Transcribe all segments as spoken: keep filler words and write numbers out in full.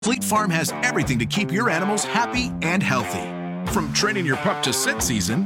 Fleet Farm has everything to keep your animals happy and healthy. From training your pup to scent season.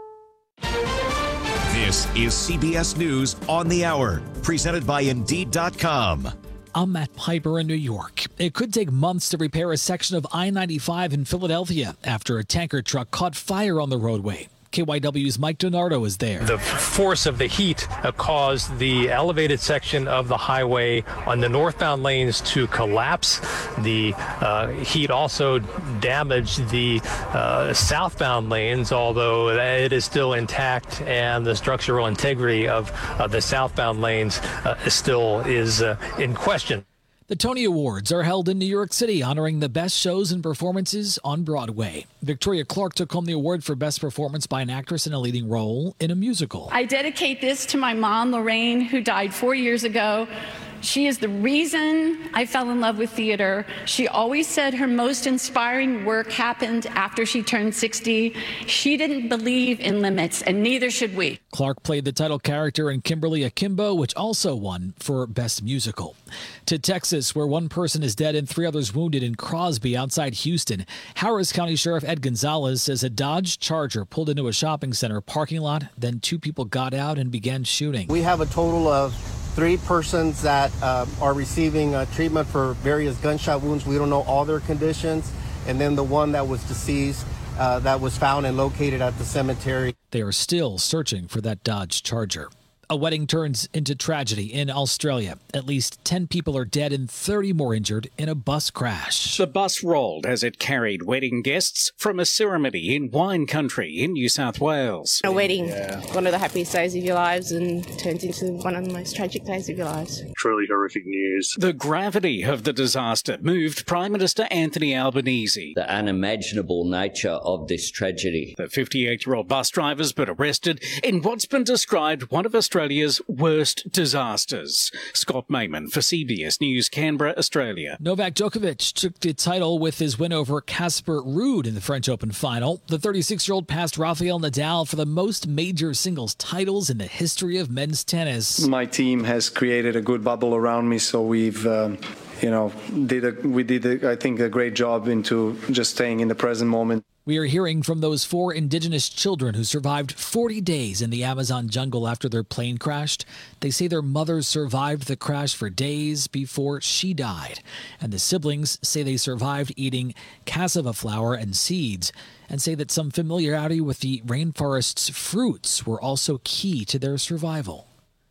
This is C B S News on the Hour, presented by Indeed dot com. I'm Matt Piper in New York. It could take months to repair a section of I ninety-five in Philadelphia after a tanker truck caught fire on the roadway. K Y W's Mike Donardo is there. The force of the heat uh, caused the elevated section of the highway on the northbound lanes to collapse. The uh, heat also damaged the uh, southbound lanes, although it is still intact, and the structural integrity of uh, the southbound lanes uh, still is uh, in question. The Tony Awards are held in New York City, honoring the best shows and performances on Broadway. Victoria Clark took home the award for Best Performance by an Actress in a Leading Role in a Musical. I dedicate this to my mom, Lorraine, who died four years ago. She is the reason I fell in love with theater. She always said her most inspiring work happened after she turned sixty. She didn't believe in limits, and neither should we. Clark played the title character in Kimberly Akimbo, which also won for Best Musical. To Texas, where one person is dead and three others wounded in Crosby outside Houston. Harris County Sheriff Ed Gonzalez says a Dodge Charger pulled into a shopping center parking lot. Then two people got out and began shooting. We have a total of three persons that uh, are receiving uh, treatment for various gunshot wounds. We don't know all their conditions. And then the one that was deceased uh, that was found and located at the cemetery. They are still searching for that Dodge Charger. A wedding turns into tragedy in Australia. At least ten people are dead and thirty more injured in a bus crash. The bus rolled as it carried wedding guests from a ceremony in wine country in New South Wales. A wedding, yeah. One of the happiest days of your lives, and turns into one of the most tragic days of your lives. Truly horrific news. The gravity of the disaster moved Prime Minister Anthony Albanese. The unimaginable nature of this tragedy. The fifty-eight-year-old bus driver's been arrested in what's been described one of Australia's Australia's worst disasters. Scott Mayman for C B S News, Canberra, Australia. Novak Djokovic took the title with his win over Casper Ruud in the French Open final. The thirty-six-year-old passed Rafael Nadal for the most major singles titles in the history of men's tennis. My team has created a good bubble around me, so we've um, you know, did a, we did, a, I think, a great job into just staying in the present moment. We are hearing from those four indigenous children who survived forty days in the Amazon jungle after their plane crashed. They say their mothers survived the crash for days before she died. And the siblings say they survived eating cassava flour and seeds, and say that some familiarity with the rainforest's fruits were also key to their survival.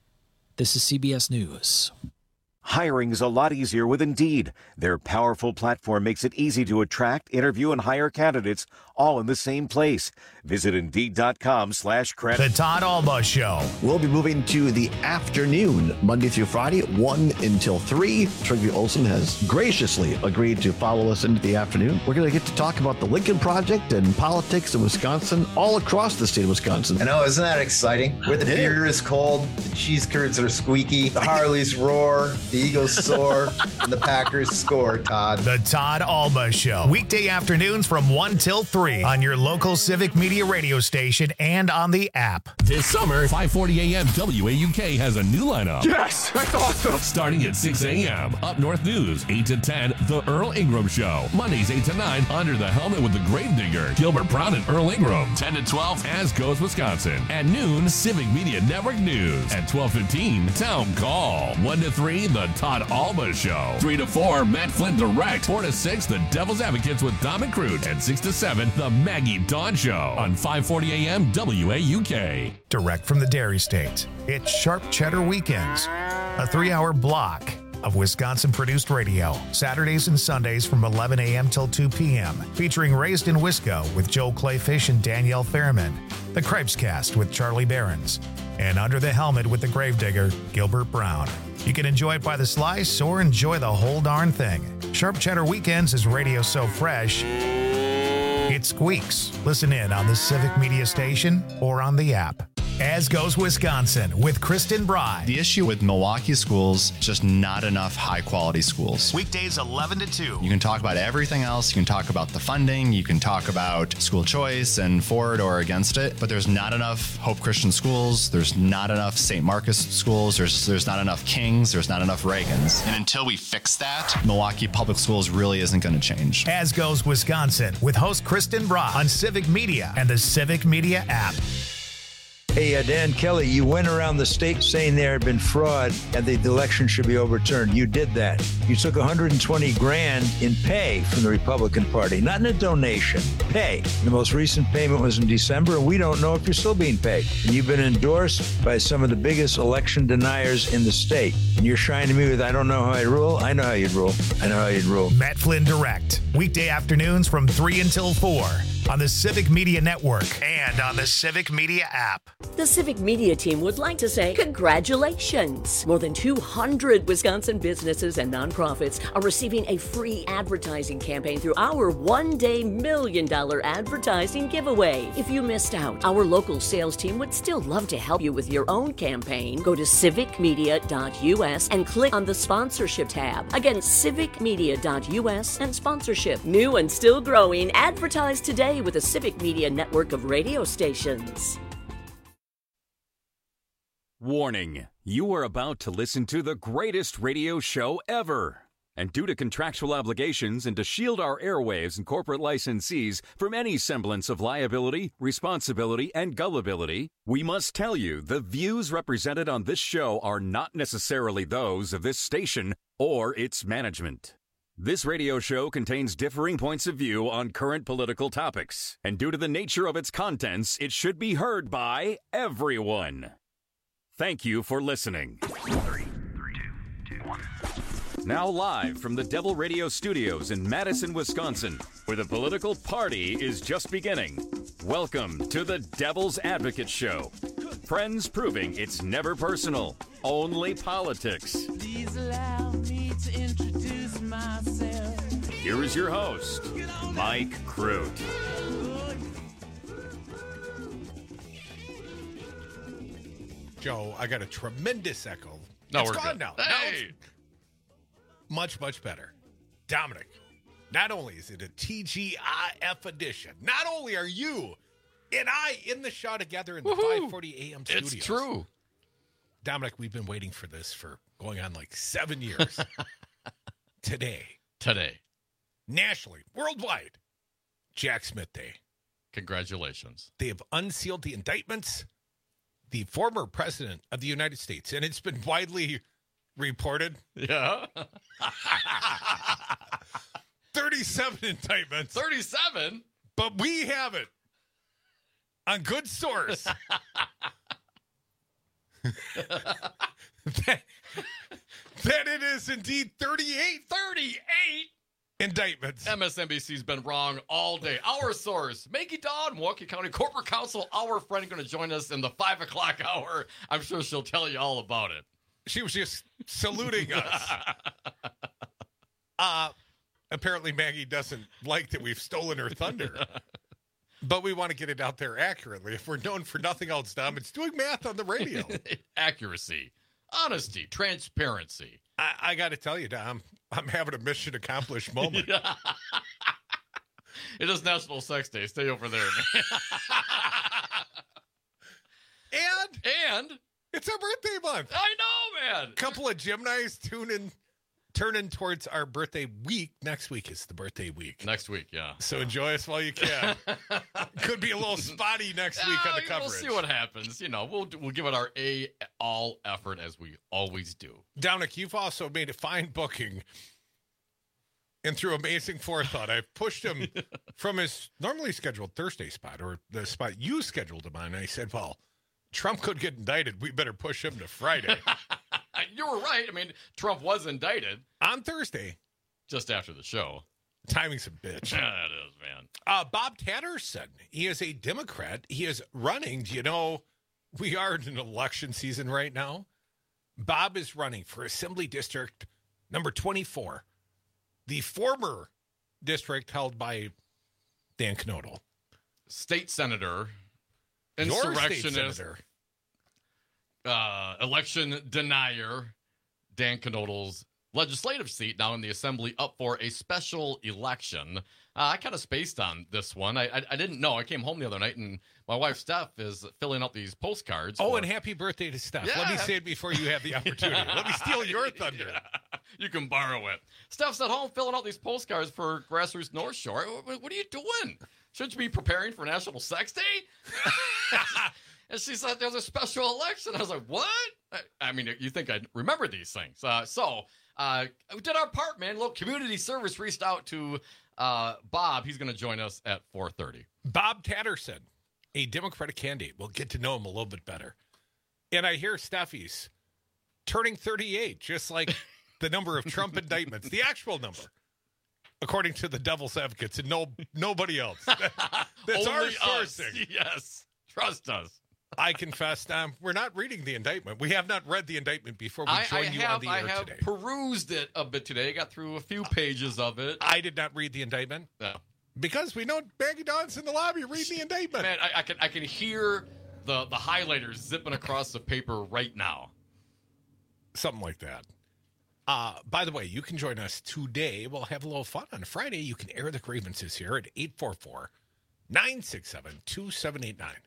This is C B S News. Hiring's a lot easier with Indeed. Their powerful platform makes it easy to attract, interview, and hire candidates all in the same place. Visit Indeed.com slash credit. The Todd Alba Show. We'll be moving to the afternoon, Monday through Friday, one until three. Trygve Olsen has graciously agreed to follow us into the afternoon. We're going to get to talk about the Lincoln Project and politics in Wisconsin, all across the state of Wisconsin. I know, isn't that exciting? Where the beer is cold, the cheese curds are squeaky, the Harleys roar, the Eagles soar, and the Packers score, Todd. The Todd Alba Show. Weekday afternoons from one till three on your local Civic Media radio station and on the app. This summer, five forty a.m. W A U K has a new lineup. Yes! That's awesome! Starting at six a.m. Up North News, eight to ten, The Earl Ingram Show. Mondays, eight to nine, Under the Helmet with the Gravedigger. Gilbert Brown and Earl Ingram. ten to twelve, As Goes Wisconsin. At noon, Civic Media Network News. At twelve fifteen, Town Call. one to three, The Todd Alba Show. three to four, Matt Flynn Direct. four to six, The Devil's Advocates with Dom and Crude. And six to seven, The Maggie Dawn Show on five forty a.m. W A U K. Direct from the Dairy State, it's Sharp Cheddar Weekends, a three-hour block of Wisconsin-produced radio, Saturdays and Sundays from eleven a.m. till two p.m., featuring Raised in Wisco with Joel Clayfish and Danielle Fairman, The Cripes Cast with Charlie Behrens, and Under the Helmet with the Gravedigger, Gilbert Brown. You can enjoy it by the slice or enjoy the whole darn thing. Sharp Cheddar Weekends is radio so fresh, it squeaks. Listen in on the Civic Media Station or on the app. As Goes Wisconsin with Kristen Bry. The issue with Milwaukee schools, just not enough high-quality schools. Weekdays eleven to two. You can talk about everything else. You can talk about the funding. You can talk about school choice and for it or against it. But there's not enough Hope Christian schools. There's not enough Saint Marcus schools. There's there's not enough Kings. There's not enough Reagans. And until we fix that, Milwaukee Public Schools really isn't going to change. As Goes Wisconsin with host Kristen Bry on Civic Media and the Civic Media app. Hey, uh, Dan Kelly, you went around the state saying there had been fraud and the election should be overturned. You did that. You took one hundred twenty grand in pay from the Republican Party, not in a donation, pay. The most recent payment was in December, and we don't know if you're still being paid. And you've been endorsed by some of the biggest election deniers in the state. And you're shining me with, I don't know how I'd rule. I know how you'd rule. I know how you'd rule. Matt Flynn Direct, weekday afternoons from three until four on the Civic Media Network and on the Civic Media app. The Civic Media team would like to say congratulations. More than two hundred Wisconsin businesses and nonprofits are receiving a free advertising campaign through our one-day million dollar advertising giveaway. If you missed out, our local sales team would still love to help you with your own campaign. Go to civic media dot u s and click on the sponsorship tab. Again, civic media dot u s and sponsorship. New and still growing, advertise today with the Civic Media network of radio stations. Warning, you are about to listen to the greatest radio show ever. And due to contractual obligations and to shield our airwaves and corporate licensees from any semblance of liability, responsibility, and gullibility, we must tell you the views represented on this show are not necessarily those of this station or its management. This radio show contains differing points of view on current political topics, and due to the nature of its contents, it should be heard by everyone. Thank you for listening. Three, three, two, two, one. Now live from the Devil Radio Studios in Madison, Wisconsin, where the political party is just beginning. Welcome to the Devil's Advocate Show. Friends proving it's never personal, only politics. Please allow me to introduce myself. Here is your host, Mike Crute. Joe, I got a tremendous echo. No, it's we're gone good. now. Hey. Now it's much, much better. Dominic, not only is it a T G I F edition, not only are you and I in the show together in the Woohoo. five forty A M studios. It's true. Dominic, we've been waiting for this for going on like seven years. Today. Today. Nationally, worldwide, Jack Smith Day. Congratulations. They have unsealed the indictments. The former president of the United States, and it's been widely reported. Yeah. thirty-seven indictments. thirty-seven? But we have it on good source. that, that it is indeed thirty-eight. thirty-eight? Indictments. M S N B C's been wrong all day. Our source, Maggie Dodd, Milwaukee County Corporate Counsel, our friend, going to join us in the five o'clock hour. I'm sure she'll tell you all about it. She was just saluting us. uh, apparently, Maggie doesn't like that we've stolen her thunder. But we want to get it out there accurately. If we're known for nothing else, Dom, it's doing math on the radio. Accuracy, honesty, transparency. I, I got to tell you, Dom, I'm having a mission accomplished moment. Yeah. It is National Sex Day. Stay over there, man. and and it's our birthday month. I know, man. Couple of Gemini's tuning, turning towards our birthday week. Next week is the birthday week. Next week, yeah. So enjoy us while you can. Could be a little spotty next week on the coverage. We'll see what happens. You know, we'll we'll give it our a all effort as we always do. Dominic, you've also made a fine booking. And through amazing forethought, I've pushed him from his normally scheduled Thursday spot, or the spot you scheduled him on. And I said, well, Trump could get indicted. We better push him to Friday. You were right. I mean, Trump was indicted. On Thursday. Just after the show. Timing's a bitch. Yeah, it is, man. Uh, Bob Tatterson, he is a Democrat. He is running. Do you know, we are in an election season right now. Bob is running for Assembly District number twenty-four. The former district held by Dan Knodel. State senator. Your Insurrectionist. state senator. uh, election denier Dan Knodl's legislative seat now in the Assembly up for a special election. Uh, I kind of spaced on this one. I, I I didn't know. I came home the other night, and my wife, Steph, is filling out these postcards. Oh, for... and happy birthday to Steph. Yeah. Let me say it before you have the opportunity. Yeah. Let me steal your thunder. Yeah. You can borrow it. Steph's at home filling out these postcards for Grassroots North Shore. What, what are you doing? Shouldn't you be preparing for National Sex Day? And she said there's a special election. I was like, what? I, I mean, you think I'd remember these things. Uh, so uh, we did our part, man. A little community service, reached out to uh, Bob. He's going to join us at four thirty. Bob Tatterson, a Democratic candidate. We'll get to know him a little bit better. And I hear Steffi's turning thirty-eight, just like the number of Trump indictments, the actual number, according to the devil's advocates and no nobody else. That, that's our Only us. sourcing. Yes. Trust us. I confess, um, we're not reading the indictment. We have not read the indictment before we I, join I you have, on the I air have today. perused it a bit today. Got through a few pages of it. I did not read the indictment. No. Because we know Maggie Dawn's in the lobby reading the indictment. Man, I, I can I can hear the, the highlighters zipping across the paper right now. Something like that. Uh, by the way, you can join us today. We'll have a little fun on Friday. You can air the grievances here at eight four four, nine six seven, two seven eight nine.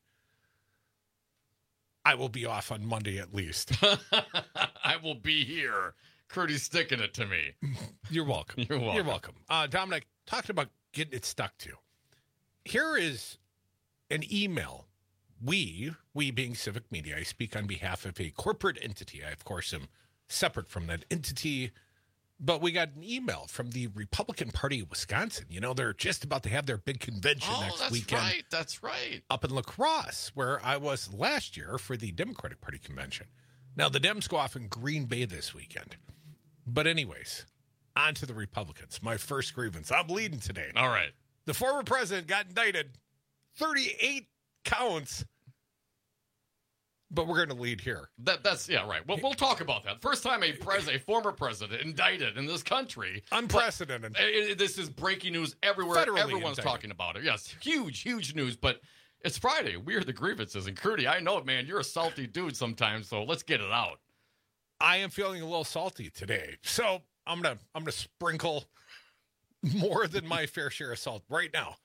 I will be off on Monday at least. I will be here. Curdy's sticking it to me. You're welcome. You're welcome. You're welcome. Uh, Dominic, talking about getting it stuck to. Here is an email. We, we being Civic Media, I speak on behalf of a corporate entity. I, of course, am separate from that entity. But we got an email from the Republican Party of Wisconsin. You know, they're just about to have their big convention Oh, next that's weekend. right. That's right. Up in La Crosse, where I was last year for the Democratic Party convention. Now, the Dems go off in Green Bay this weekend. But anyways, on to the Republicans. My first grievance. I'm leading today. All right. The former president got indicted. thirty-eight counts. But we're going to lead here. That that's yeah, right. Well, we'll talk about that. First time a pres a former president indicted in this country. Unprecedented. But, uh, this is breaking news everywhere. Federally Everyone's indicted. talking about it. Yes, huge, huge news. But it's Friday. We are the grievances. And Curdy, I know it, man. You're a salty dude sometimes, so let's get it out. I am feeling a little salty today. So I'm gonna I'm gonna sprinkle more than my fair share of salt right now.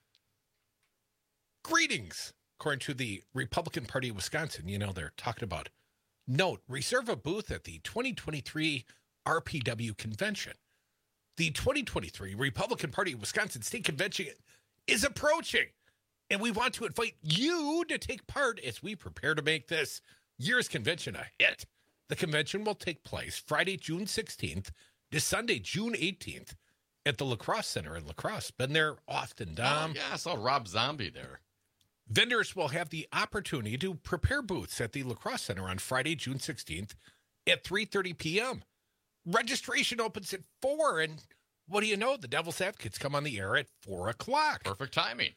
Greetings. According to the Republican Party of Wisconsin, you know, they're talking about, note, reserve a booth at the twenty twenty-three R P W convention. The twenty twenty-three Republican Party of Wisconsin State Convention is approaching, and we want to invite you to take part as we prepare to make this year's convention a hit. The convention will take place Friday, June sixteenth to Sunday, June eighteenth at the La Crosse Center in La Crosse. Been there often, Dom. Oh, yeah, I saw Rob Zombie there. Vendors will have the opportunity to prepare booths at the La Crosse Center on Friday, June sixteenth at three thirty p.m. Registration opens at four, and what do you know? The Devil's Advocates come on the air at four o'clock. Perfect timing.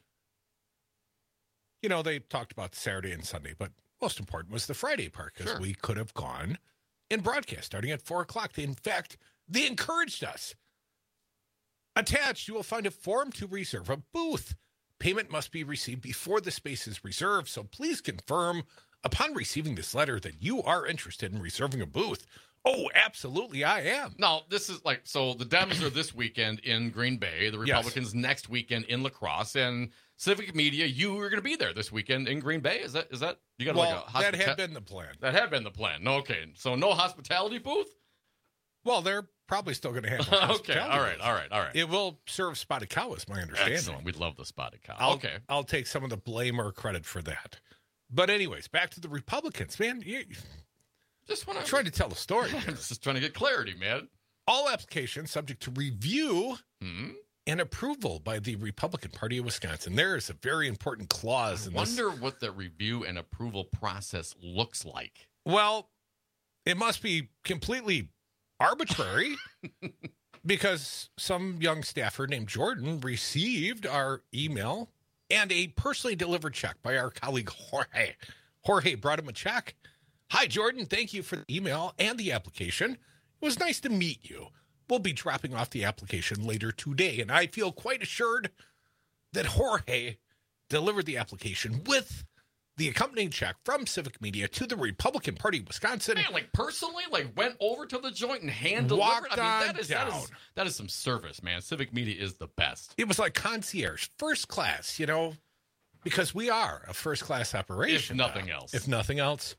You know, they talked about Saturday and Sunday, but most important was the Friday part, because Sure. we could have gone and broadcast starting at four o'clock. In fact, they encouraged us. Attached, you will find a form to reserve a booth. Payment must be received before the space is reserved, so please confirm upon receiving this letter that you are interested in reserving a booth. Oh, absolutely, I am. No, this is like, so the Dems are this weekend in Green Bay, the Yes. Republicans next weekend in La Crosse, and Civic Media, you are going to be there this weekend in Green Bay. Is that, is that, you got Well, like a hospita- that had been the plan. That had been the plan. No, okay. So no hospitality booth? Well, they're probably still going to have a Okay, hospitality all right, booth. all right, all right. It will serve spotted cow, is my understanding. Excellent. We love the spotted cow. I'll, okay. I'll take some of the blame or credit for that. But anyways, back to the Republicans, man. You, Just want I'm to trying to tell the story here. just trying to get clarity, man. All applications subject to review Hmm? and approval by the Republican Party of Wisconsin. There is a very important clause I in wonder this. what the review and approval process looks like. Well, it must be completely arbitrary because some young staffer named Jordan received our email and a personally delivered check by our colleague Jorge. Jorge brought him a check. Hi, Jordan. Thank you for the email and the application. It was nice to meet you. We'll be dropping off the application later today, and I feel quite assured that Jorge delivered the application with the accompanying check from Civic Media to the Republican Party of Wisconsin. Man, like personally, like went over to the joint and hand delivered. Walked I mean, on that is, down. that is that is some service, man. Civic Media is the best. It was like concierge, first class, you know, because we are a first class operation. If nothing now, else. If nothing else.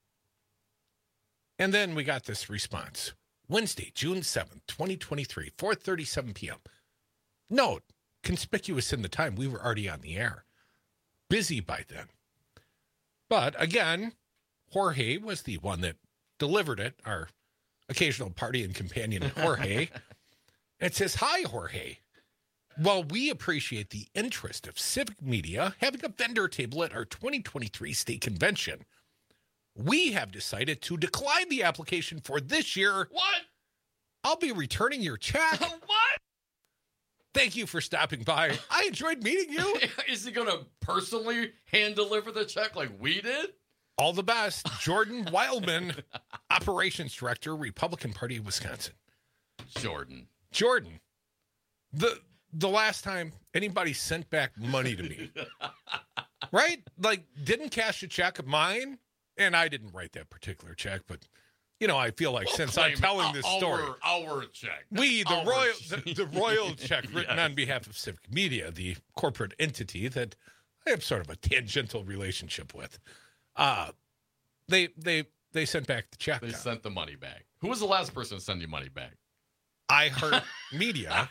And then we got this response. Wednesday, June seventh, twenty twenty-three, four thirty-seven p.m. Note, conspicuous in the time, we were already on the air. Busy by then. But again, Jorge was the one that delivered it, our occasional party and companion, Jorge. It says, "Hi, Jorge. While we appreciate the interest of Civic Media having a vendor table at our twenty twenty-three state convention, we have decided to decline the application for this year. What? I'll be returning your check. What? Thank you for stopping by. I enjoyed meeting you." Is he going to personally hand deliver the check like we did? All the best, Jordan Wildman, Operations Director, Republican Party of Wisconsin. Jordan. Jordan. The the last time anybody sent back money to me, right? Like, didn't cash a check of mine, and I didn't write that particular check, but, you know, I feel like We'll since I'm telling our, this story. Our check. We, the Our royal, check. the, the royal check written Yes. on behalf of Civic Media, the corporate entity that I have sort of a tangential relationship with. Uh, they they they sent back the check. They down. sent the money back. Who was the last person to send you money back? iHeart Media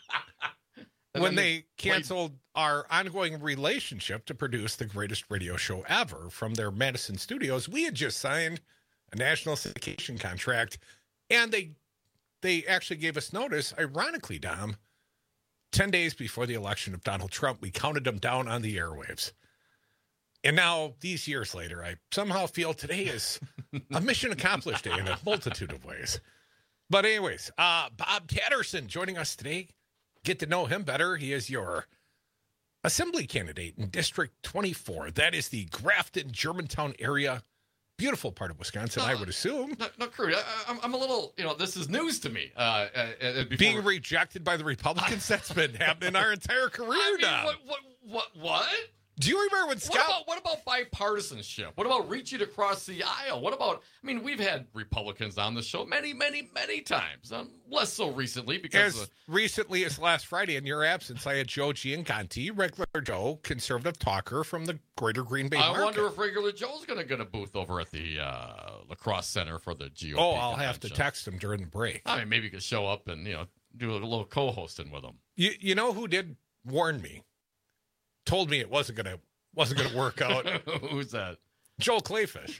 And when then they they canceled our ongoing relationship to produce the greatest radio show ever from their Madison studios. We had just signed a national syndication contract, and they they actually gave us notice, ironically, Dom, ten days before the election of Donald Trump. We counted them down on the airwaves. And now, these years later, I somehow feel today is a mission accomplished day in a multitude of ways. But anyways, uh, Bob Tatterson joining us today. Get to know him better. He is your assembly candidate in District twenty-four. That is the Grafton, Germantown area. Beautiful part of Wisconsin, No, I would assume. No, no Crude, I, I'm, I'm a little, you know, this is news to me. Uh, uh, uh, before... Being rejected by the Republicans, that's been happening our entire career I mean, now. what, what, what, what? Do you remember when Scott... What about, what about bipartisanship? What about reaching across the aisle? What about, I mean, we've had Republicans on the show many, many, many times. Um, less so recently because... As of, recently as last Friday, in your absence, I had Joe Gianconti, regular Joe, conservative talker from the greater Green Bay I market. wonder if regular Joe's going to get a booth over at the uh, lacrosse center for the G O P Oh, I'll have to convention. text him during the break. I mean, maybe you could show up and, you know, do a little co-hosting with him. You, you know who did warn me? Told me it wasn't going to wasn't going to work out. Who's that? Joel Clayfish.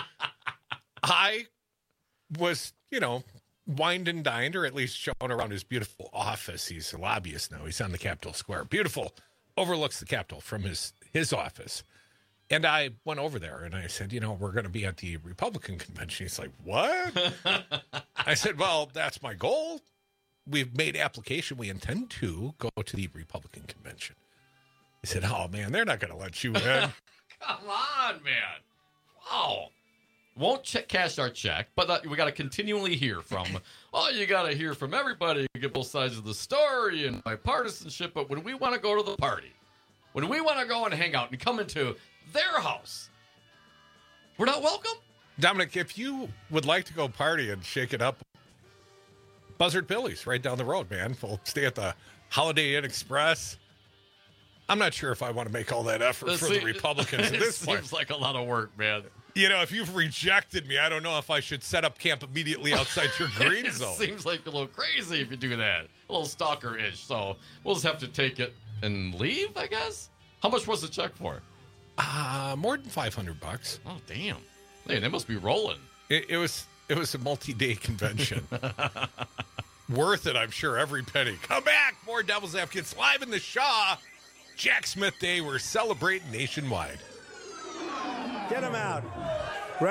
I was, you know, wined and dined, or at least shown around his beautiful office. He's a lobbyist now. He's on the Capitol Square. Beautiful. Overlooks the Capitol from his, his office. And I went over there and I said, you know, we're going to be at the Republican convention. He's like, what? I said, well, that's my goal. We've made application. We intend to go to the Republican convention. He said, oh, man, they're not going to let you in. Come on, man. Wow. Won't check, cash our check, but uh, we got to continually hear from, oh, you got to hear from everybody. You get both sides of the story and bipartisanship. But when we want to go to the party, when we want to go and hang out and come into their house, we're not welcome? Dominic, if you would like to go party and shake it up, Buzzard Billy's right down the road, man. We'll stay at the Holiday Inn Express. I'm not sure if I want to make all that effort This for the se- Republicans at it this point. seems like a lot of work, man. You know, if you've rejected me, I don't know if I should set up camp immediately outside your green It zone. seems like a little crazy if you do that. A little stalker-ish. So we'll just have to take it and leave, I guess. How much was the check for? Uh, more than five hundred bucks. Oh, damn. Hey, they must be rolling. It, it was it was a multi-day convention. Worth it, I'm sure, every penny. Come back, more Devil's Advocates live in the Shaw. Jack Smith Day, we're celebrating nationwide. Get him out. Ready?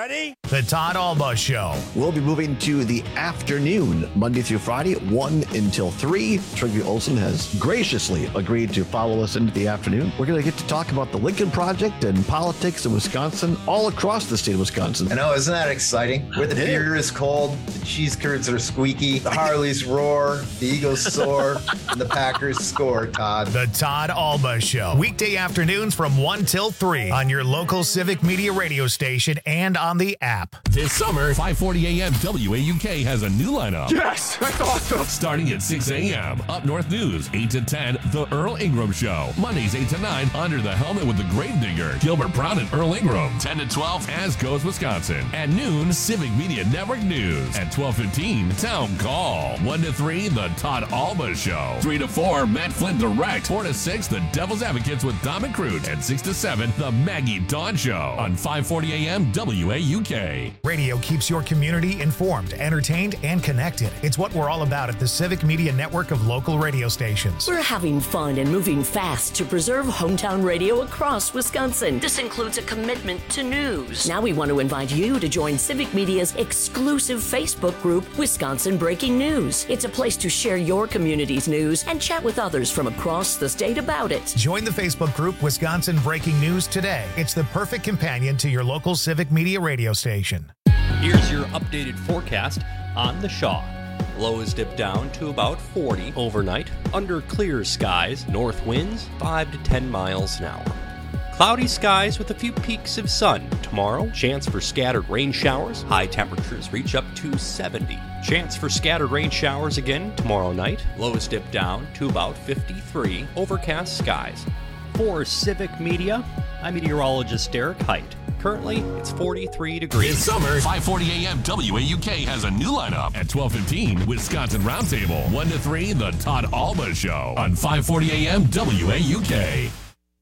The Todd Alba Show. We'll be moving to the afternoon, Monday through Friday, one until three. Trygve Olsen has graciously agreed to follow us into the afternoon. We're going to get to talk about the Lincoln Project and politics in Wisconsin, all across the state of Wisconsin. I know, isn't that exciting? Where the beer is cold, the cheese curds are squeaky, the Harleys roar, the Eagles soar, and the Packers score, Todd. The Todd Alba Show. Weekday afternoons from one till three on your local Civic Media radio station and on the app. This summer, five forty a.m. W A U K has a new lineup. Yes, that's awesome. Starting at six a.m. Up North News, eight to ten, The Earl Ingram Show. Mondays, eight to nine, Under the Helmet with the Gravedigger. Gilbert Brown and Earl Ingram. ten to twelve, As Goes Wisconsin. At noon, Civic Media Network News. At twelve fifteen, Town Call. one to three, The Todd Alba Show. three to four, Matt Flynn Direct. four to six, The Devil's Advocates with Dom and Crute. And six to seven, The Maggie Dawn Show. On five forty a.m. W A U K. Radio keeps your community informed, entertained, and connected. It's what we're all about at the Civic Media Network of local radio stations. We're having fun and moving fast to preserve hometown radio across Wisconsin. This includes a commitment to news. Now we want to invite you to join Civic Media's exclusive Facebook group, Wisconsin Breaking News. It's a place to share your community's news and chat with others from across the state about it. Join the Facebook group Wisconsin Breaking News today. It's the perfect companion to your local Civic Media radio station. Here's your updated forecast on the Shaw. Lows dip down to about forty overnight. Under clear skies, north winds five to ten miles an hour. Cloudy skies with a few peaks of sun. Tomorrow, chance for scattered rain showers. High temperatures reach up to seventy. Chance for scattered rain showers again tomorrow night. Lows dip down to about fifty-three. Overcast skies. For Civic Media, I'm meteorologist Derek Height. Currently, it's forty-three degrees. This summer, five forty a.m. W A U K has a new lineup. At twelve fifteen, Wisconsin Roundtable. one to three, The Todd Alba Show. On five forty a.m. W A U K.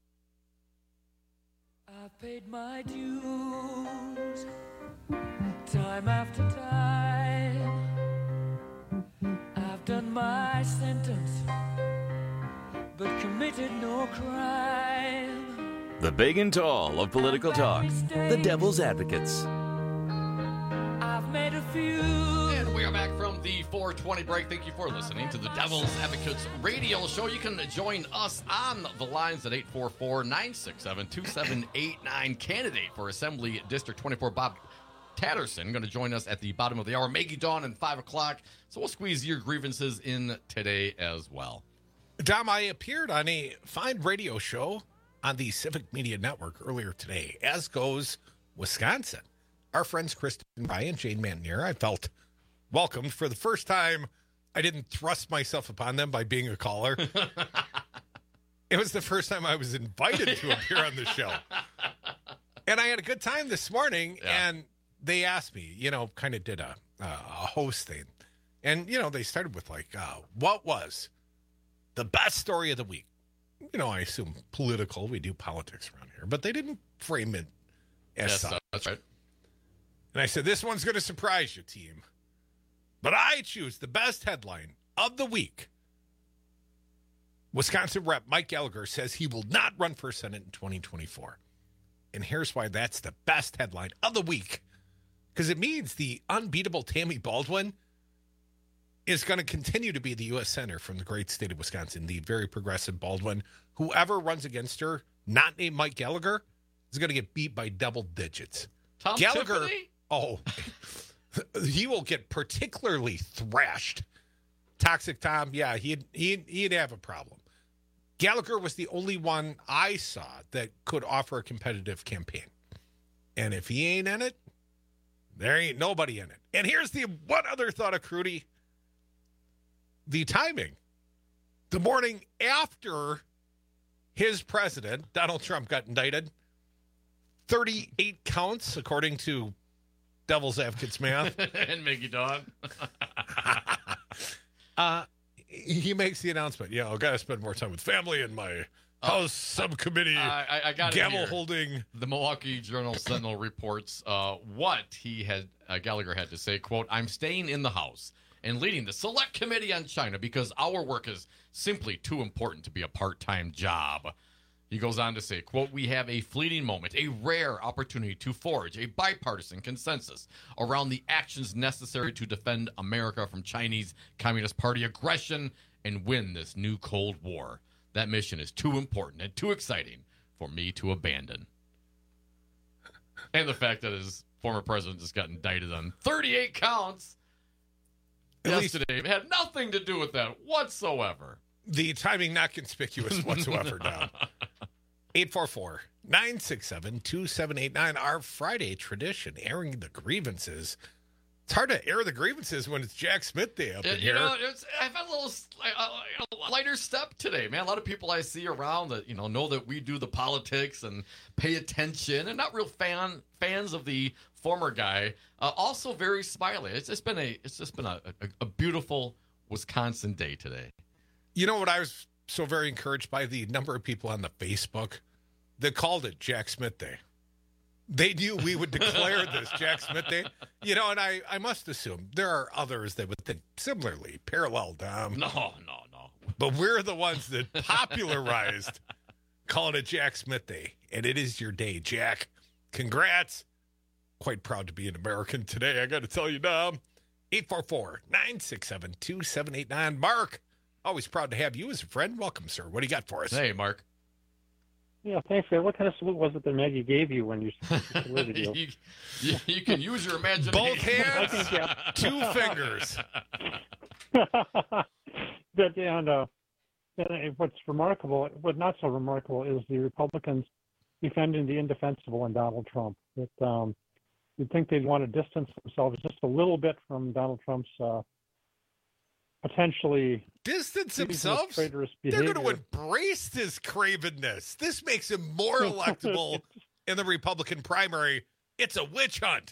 I've paid my dues time after time. I've done my sentence, but committed no crime. The big and tall of political talk. The Devil's Advocates. I've made a few. And we are back from the four twenty break. Thank you for listening to the Devil's Advocates radio show. You can join us on the lines at eight four four, nine six seven, two seven eight nine. Candidate for Assembly District twenty-four, Bob Tatterson, going to join us at the bottom of the hour. Maggie Dawn and five o'clock. So we'll squeeze your grievances in today as well. Dom, I appeared on a fine radio show on the Civic Media Network earlier today, As Goes Wisconsin. Our friends Kristen Ryan, Jane Mantinier, I felt welcomed. For the first time, I didn't thrust myself upon them by being a caller. It was the first time I was invited to appear on the show. And I had a good time this morning, yeah. And they asked me, you know, kind of did a, uh, a host thing. And, you know, they started with like, uh, what was the best story of the week? You know, I assume political. We do politics around here. But they didn't frame it as yes, such. That's right. And I said, this one's going to surprise you, team. But I choose the best headline of the week. Wisconsin Rep Mike Gallagher says he will not run for Senate in twenty twenty-four. And here's why that's the best headline of the week. Because it means the unbeatable Tammy Baldwin is going to continue to be the U S Senator from the great state of Wisconsin, the very progressive Baldwin. Whoever runs against her, not named Mike Gallagher, is going to get beat by double digits. Tom Gallagher, Tiffany? Oh, he will get particularly thrashed. Toxic Tom, yeah, he'd, he'd, he'd have a problem. Gallagher was the only one I saw that could offer a competitive campaign. And if he ain't in it, there ain't nobody in it. And here's the one other thought of Crudy. The timing. The morning after his president, Donald Trump, got indicted, thirty-eight counts, according to Devil's Advocates math. And Maggie Dawn. uh, he makes the announcement, yeah, I've got to spend more time with family and my House uh, subcommittee I, I, I got gavel holding. The Milwaukee Journal Sentinel reports uh, what he had, uh, Gallagher had to say, quote, I'm staying in the House and leading the Select Committee on China because our work is simply too important to be a part-time job. He goes on to say, quote, "We have a fleeting moment, a rare opportunity to forge a bipartisan consensus around the actions necessary to defend America from Chinese Communist Party aggression and win this new Cold War. That mission is too important and too exciting for me to abandon." And the fact that his former president just got indicted on thirty-eight counts At yesterday least, had nothing to do with that whatsoever. The timing not conspicuous whatsoever, Dom. eight four four, nine six seven, two seven eight nine, our Friday tradition, airing the grievances. It's hard to air the grievances when it's Jack Smith Day up in It- here. You know, it's, I've had a little uh, you know, lighter step today, man. A lot of people I see around that you know know that we do the politics and pay attention, and not real fan fans of the former guy. Uh, also very smiley. It's just been a it's just been a, a, a beautiful Wisconsin day today. You know what I was so very encouraged by? The number of people on the Facebook that called it Jack Smith Day. They knew we would declare this Jack Smith Day. You know, and I, I must assume there are others that would think similarly, parallel, Dom. No, no, no. But we're the ones that popularized calling it Jack Smith Day. And it is your day, Jack. Congrats. Quite proud to be an American today, I got to tell you, Dom. eight four four, nine six seven, two seven eight nine. Mark, always proud to have you as a friend. Welcome, sir. What do you got for us? Hey, Mark. Yeah, thanks, Ed. What kind of salute was it that Maggie gave you when you saluted you? you, you? You can use your imagination. Both hands, two fingers. But, and, uh, and what's remarkable, what not so remarkable, is the Republicans defending the indefensible in Donald Trump. That um, you'd think they'd want to distance themselves just a little bit from Donald Trump's uh, potentially distance themselves. Traitorous They're behavior. going to embrace this cravenness. This makes him more electable in the Republican primary. It's a witch hunt.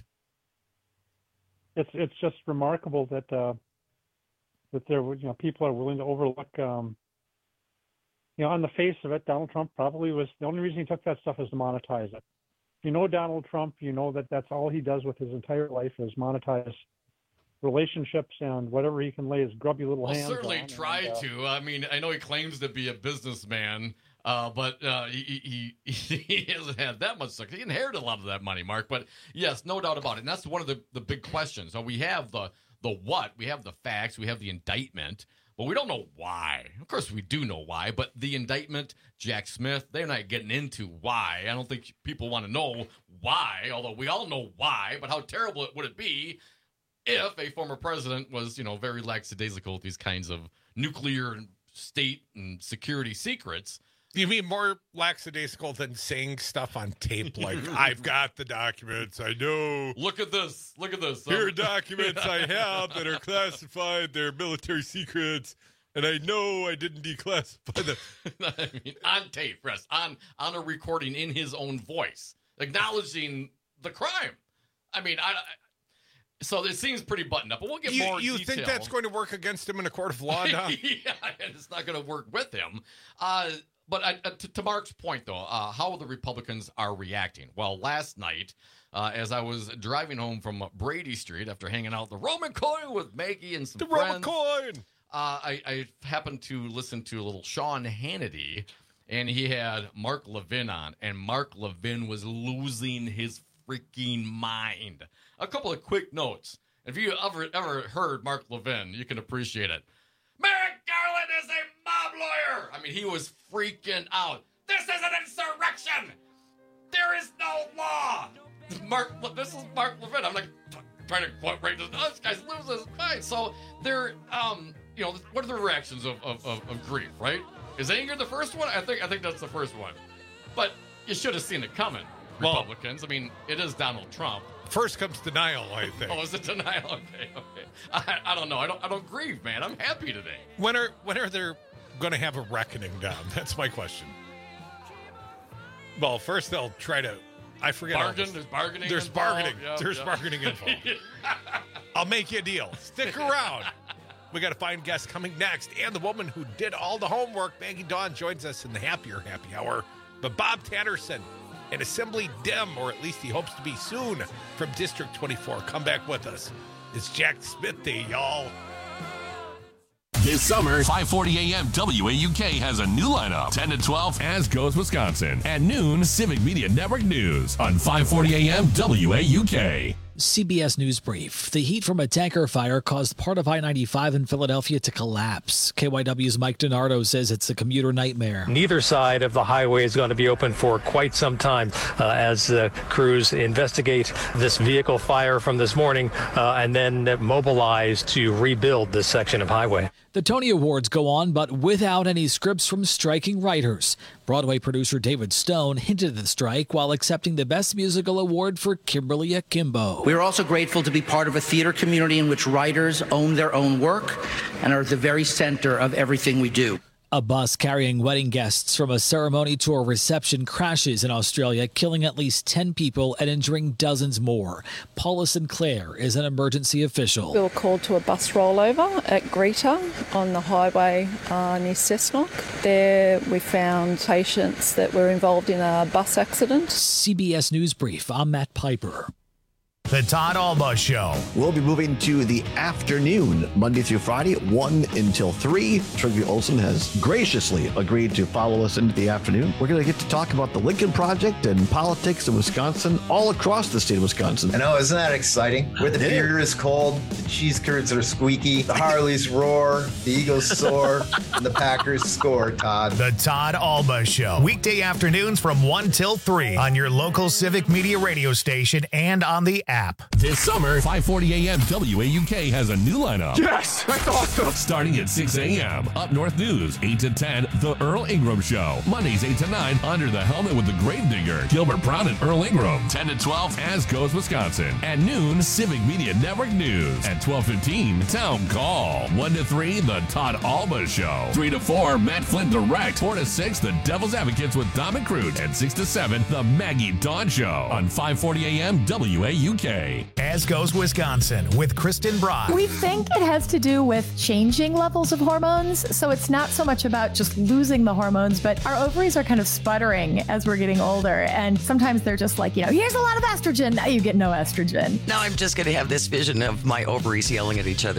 It's it's just remarkable that uh, that there you know people are willing to overlook. Um, you know, on the face of it, Donald Trump probably was the only reason he took that stuff is to monetize it. If you know Donald Trump, you know that that's all he does with his entire life is monetize relationships and whatever he can lay his grubby little Well, hands certainly on. try and, uh, to. I mean, I know he claims to be a businessman, uh, but uh, he, he he hasn't had that much success. He inherited a lot of that money, Mark. But yes, no doubt about it. And that's one of the, the big questions. So we have the the what, we have the facts, we have the indictment, but we don't know why. Of course, we do know why, but the indictment, Jack Smith, they're not getting into why. I don't think people want to know why, although we all know why. But how terrible would it be if a former president was, you know, very lackadaisical with these kinds of nuclear and state and security secrets? You mean more lackadaisical than saying stuff on tape like, I've got the documents, I know. Look at this. Look at this. Here are documents I have that are classified. They're military secrets, and I know I didn't declassify them. I mean, on tape, Russ, on, on a recording in his own voice, acknowledging the crime. I mean, I... I So it seems pretty buttoned up, but we'll get you, more You detail. think that's going to work against him in a court of law, Don? Yeah, and it's not going to work with him. Uh, but uh, to, to Mark's point, though, uh, how the Republicans are reacting. Well, last night, uh, as I was driving home from Brady Street after hanging out at the Roman Coin with Maggie and some The friends, Roman Coin! Uh, I, I happened to listen to a little Sean Hannity, and he had Mark Levin on, and Mark Levin was losing his freaking mind. A couple of quick notes. If you ever ever heard Mark Levin, you can appreciate it. Merrick Garland is a mob lawyer. I mean, he was freaking out. This is an insurrection. There is no law. Mark, this is Mark Levin. I'm like trying to quote right. This guy's losing his mind. So they're, um, you know, what are the reactions of, of, of, of grief? Right? Is anger the first one? I think I think that's the first one. But you should have seen it coming. Republicans. Well, I mean, it is Donald Trump. First comes denial, I think. Oh, is it denial? Okay, okay. I, I don't know. I don't. I don't grieve, man. I'm happy today. When are when are they going to have a reckoning, Don? That's my question. Well, first they'll try to. I forget. Bargain. There's bargaining. There's involved. bargaining. Yep, There's yep. bargaining involved. I'll make you a deal. Stick around. We got a fine guest coming next, and the woman who did all the homework, Maggie Dawn, joins us in the happier happy hour. But Bob Tatterson, an Assembly Dem, or at least he hopes to be soon, from District twenty-four. Come back with us. It's Jack Smith Day, y'all. This summer, five forty a.m. W A U K has a new lineup. ten to twelve, As Goes Wisconsin. At noon, Civic Media Network News on five forty a.m. W A U K. C B S News Brief. The heat from a tanker fire caused part of I ninety-five in Philadelphia to collapse. K Y W's Mike DiNardo says it's a commuter nightmare. Neither side of the highway is going to be open for quite some time uh, as uh, crews investigate this vehicle fire from this morning uh, and then mobilize to rebuild this section of highway. The Tony Awards go on, but without any scripts from striking writers. Broadway producer David Stone hinted at the strike while accepting the Best Musical Award for Kimberly Akimbo. We are also grateful to be part of a theater community in which writers own their own work and are at the very center of everything we do. A bus carrying wedding guests from a ceremony to a reception crashes in Australia, killing at least ten people and injuring dozens more. Paula Sinclair is an emergency official. We were called to a bus rollover at Greta on the highway uh, near Cessnock. There we found patients that were involved in a bus accident. C B S News Brief, I'm Matt Piper. The Todd Alba Show. We'll be moving to the afternoon, Monday through Friday, one until three. Trygve Olsen has graciously agreed to follow us into the afternoon. We're going to get to talk about the Lincoln Project and politics in Wisconsin, all across the state of Wisconsin. I know, isn't that exciting? Where the beer is cold, the cheese curds are squeaky, the Harleys roar, the Eagles soar, and the Packers score, Todd. The Todd Alba Show. Weekday afternoons from one till three on your local Civic Media radio station and on the app. This summer, five forty a.m. W A U K has a new lineup. Yes, that's awesome. Starting at six a.m. Up North News, eight to ten, The Earl Ingram Show. Mondays, eight to nine, Under the Helmet with the Gravedigger, Gilbert Brown and Earl Ingram. ten to twelve, As Goes Wisconsin. At noon, Civic Media Network News. At twelve fifteen, Town Call. one to three, The Todd Alba Show. three to four, Matt Flynn Direct. four to six, The Devil's Advocates with Dom and Crute. And six to seven, The Maggie Dawn Show. On five forty a.m. W A U K. As Goes Wisconsin with Kristen Brock. We think it has to do with changing levels of hormones. So it's not so much about just losing the hormones, but our ovaries are kind of sputtering as we're getting older. And sometimes they're just like, you know, here's a lot of estrogen. Now you get no estrogen. Now I'm just going to have this vision of my ovaries yelling at each other.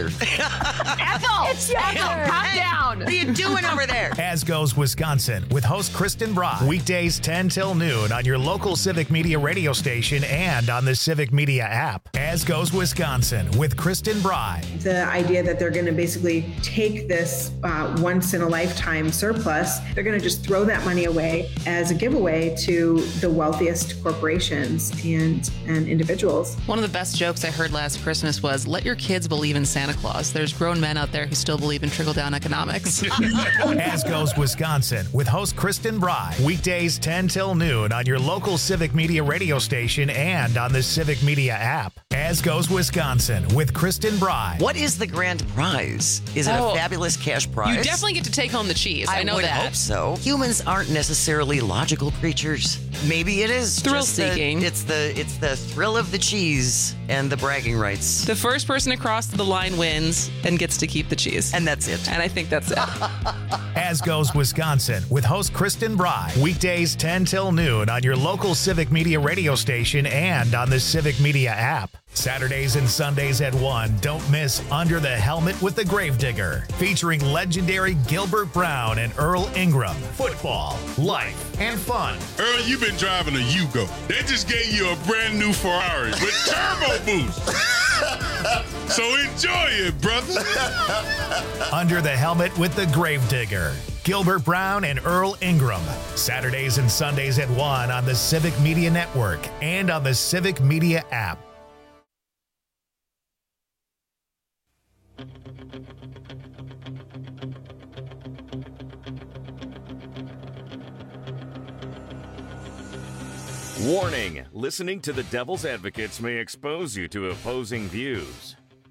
Ethel! It's younger! Calm down! What are you doing over there? As Goes Wisconsin with host Kristen Brock. Weekdays ten till noon on your local Civic Media radio station and on the Civic Media app. As Goes Wisconsin with Kristen Bry. The idea that they're going to basically take this uh, once in a lifetime surplus, they're going to just throw that money away as a giveaway to the wealthiest corporations and, and individuals. One of the best jokes I heard last Christmas was, let your kids believe in Santa Claus. There's grown men out there who still believe in trickle-down economics. As Goes Wisconsin with host Kristen Bry. Weekdays ten till noon on your local Civic Media radio station and on the Civic Media app. As Goes Wisconsin with Kristen Bry. What is the grand prize? Is it Oh, a fabulous cash prize? You definitely get to take home the cheese. I, I know would that. hope so. Humans aren't necessarily logical creatures. Maybe it is Thrill just the- seeking. it's the it's the thrill of the cheese and the bragging rights. The first person across the line wins and gets to keep the cheese. And that's it. And I think that's it. As Goes Wisconsin with host Kristen Bry. Weekdays ten till noon on your local Civic Media radio station and on the Civic Media app. Saturdays and Sundays at one. Don't miss Under the Helmet with the Gravedigger, featuring legendary Gilbert Brown and Earl Ingram. Football, life, and fun. Earl, you've been driving a Yugo. They just gave you a brand new Ferrari with turbo boost. So enjoy it, brother. Under the Helmet with the Gravedigger. Gilbert Brown and Earl Ingram. Saturdays and Sundays at one on the Civic Media Network and on the Civic Media app. Warning, listening to the Devil's Advocates may expose you to opposing views.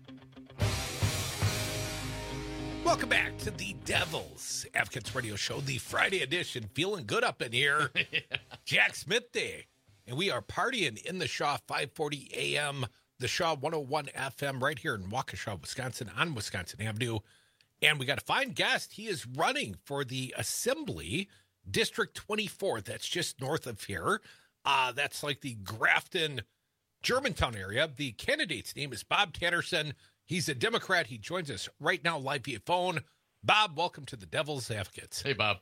Welcome back to the Devil's Advocates Radio Show, the Friday edition. Feeling good up in here. Jack Smith Day. And we are partying in the Shaw, five forty a.m., the Shaw one oh one F M right here in Waukesha, Wisconsin, on Wisconsin Avenue. And we got a fine guest. He is running for the Assembly, District twenty-four. That's just north of here. Uh, that's like the Grafton, Germantown area. The candidate's name is Bob Tatterson. He's a Democrat. He joins us right now live via phone. Bob, welcome to the Devil's Advocates. Hey, Bob.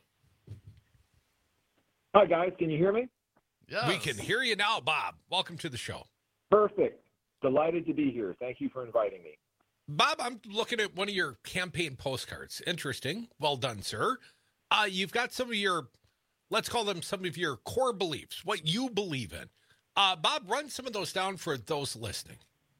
Hi, guys. Can you hear me? Yeah. We can hear you now, Bob. Welcome to the show. Perfect. Delighted to be here. Thank you for inviting me. Bob, I'm looking at one of your campaign postcards. Interesting. Well done, sir. Uh, you've got some of your, let's call them some of your core beliefs, what you believe in. Uh, Bob, run some of those down for those listening.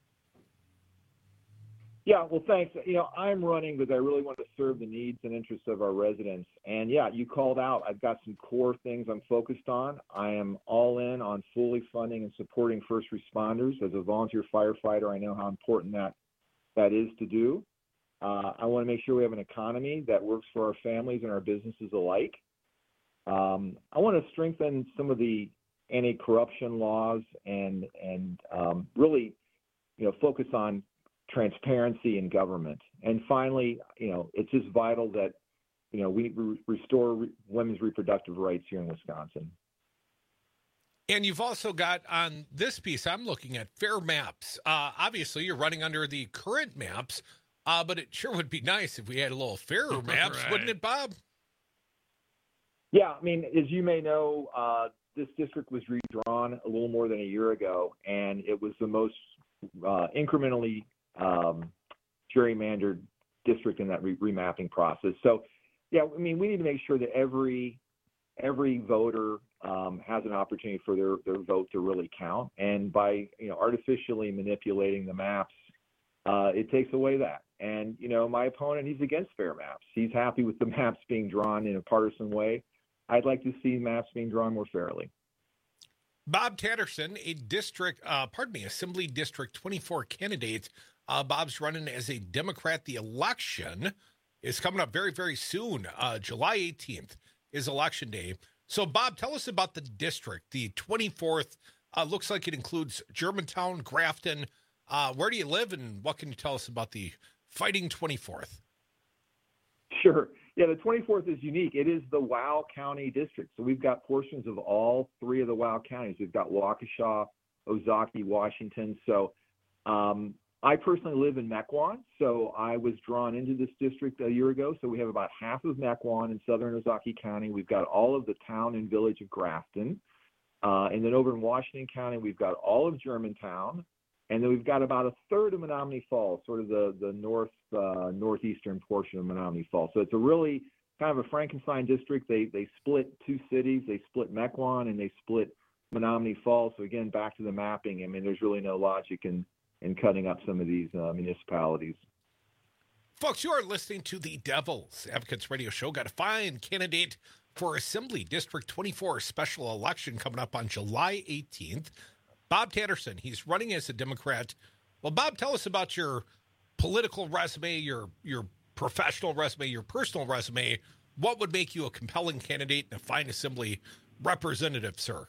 Yeah, well, thanks. You know, I'm running because I really want to serve the needs and interests of our residents. And yeah, you called out. I've got some core things I'm focused on. I am all in on fully funding and supporting first responders. As a volunteer firefighter, I know how important that that is to do. Uh, I want to make sure we have an economy that works for our families and our businesses alike. Um, I want to strengthen some of the anti-corruption laws and and um, really, you know, focus on transparency in government. And finally, you know, it's just vital that, you know, we re- restore re- women's reproductive rights here in Wisconsin. And you've also got on this piece, I'm looking at fair maps. Uh, obviously, you're running under the current maps, uh, but it sure would be nice if we had a little fairer maps, Right. wouldn't it, Bob? Yeah, I mean, as you may know, uh, this district was redrawn a little more than a year ago, and it was the most uh, incrementally um, gerrymandered district in that re- remapping process. So, yeah, I mean, we need to make sure that every every voter um, has an opportunity for their, their vote to really count. And by, you know, artificially manipulating the maps, uh, it takes away that. And, you know, my opponent, he's against fair maps. He's happy with the maps being drawn in a partisan way. I'd like to see maps being drawn more fairly. Bob Tatterson, a district, uh, pardon me, Assembly District twenty-four candidate. Uh, Bob's running as a Democrat. The election is coming up very, very soon. Uh, July eighteenth is election day. So, Bob, tell us about the district. The twenty-fourth uh, looks like it includes Germantown, Grafton. Uh, where do you live, and what can you tell us about the Fighting twenty-fourth? Sure. Yeah, the twenty-fourth is unique. It is the Wow County district. So we've got portions of all three of the Wow counties. We've got Waukesha, Ozaukee, Washington. So um, I personally live in Mequon, so I was drawn into this district a year ago. So we have about half of Mequon in southern Ozaukee County. We've got all of the town and village of Grafton. Uh, and then over in Washington County, we've got all of Germantown. And then we've got about a third of Menominee Falls, sort of the, the north uh, northeastern portion of Menominee Falls. So it's a really kind of a Frankenstein district. They they split two cities. They split Mequon and they split Menominee Falls. So again, back to the mapping. I mean, there's really no logic in, in cutting up some of these uh, municipalities. Folks, you are listening to the Devil's Advocates Radio Show. Got a fine candidate for Assembly District twenty-four special election coming up on July eighteenth. Bob Tatterson, he's running as a Democrat. Well, Bob, tell us about your political resume, your your professional resume, your personal resume. What would make you a compelling candidate and a fine Assembly representative, sir?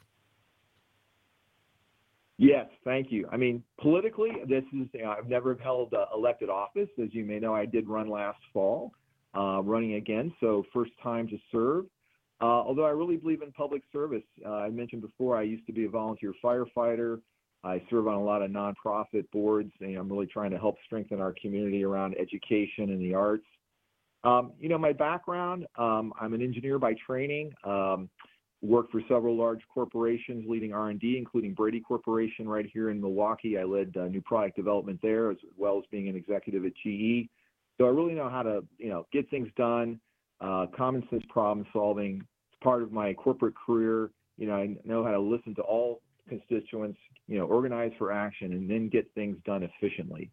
Yes, thank you. I mean, politically, this is, you know, I've never held uh, elected office. As you may know, I did run last fall, uh, running again, so first time to serve. Uh, although I really believe in public service. Uh, I mentioned before, I used to be a volunteer firefighter. I serve on a lot of nonprofit boards, and I'm really trying to help strengthen our community around education and the arts. Um, you know, my background, um, I'm an engineer by training, um, worked for several large corporations leading R and D, including Brady Corporation right here in Milwaukee. I led uh, new product development there, as well as being an executive at G E. So I really know how to, you know, get things done. Uh, common sense problem solving. It's part of my corporate career. You know, I know how to listen to all constituents, you know, organize for action, and then get things done efficiently.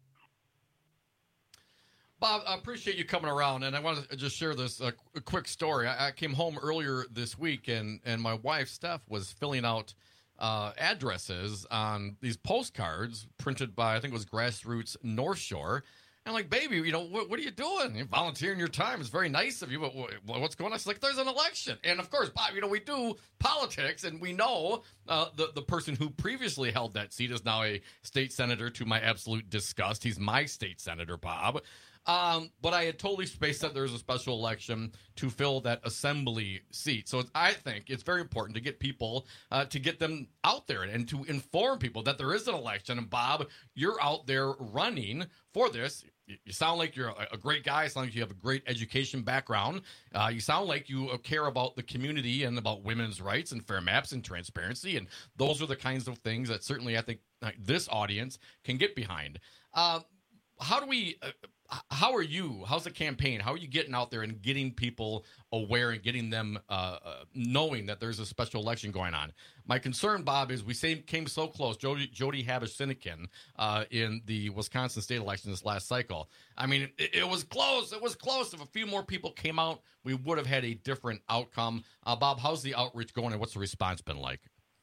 Bob, I appreciate you coming around, and I want to just share this uh, a quick story. I, I came home earlier this week, and, and my wife, Steph, was filling out uh, addresses on these postcards printed by, I think it was Grassroots North Shore. I'm like, baby, you know, what, what are you doing? You're volunteering your time. It's very nice of you, but what, what's going on? She's like, there's an election. And, of course, Bob, you know, we do politics, and we know uh, the, the person who previously held that seat is now a state senator to my absolute disgust. He's my state senator, Bob. Um, but I had totally spaced that there's a special election to fill that assembly seat. So it's, I think it's very important to get people, uh, to get them out there and to inform people that there is an election. And, Bob, you're out there running for this. you, you sound like you're a, a great guy. You sound like you have a great education background. Uh, you sound like you care about the community and about women's rights and fair maps and transparency. And those are the kinds of things that certainly I think uh, this audience can get behind. Uh, how do we... Uh, How are you? How's the campaign? How are you getting out there and getting people aware and getting them uh, uh, knowing that there's a special election going on? My concern, Bob, is we say, came so close. Jody, Jody Habush-Sinekin uh, in the Wisconsin state election this last cycle. I mean, it, it was close. It was close. If a few more people came out, we would have had a different outcome. Uh, Bob, how's the outreach going and what's the response been like?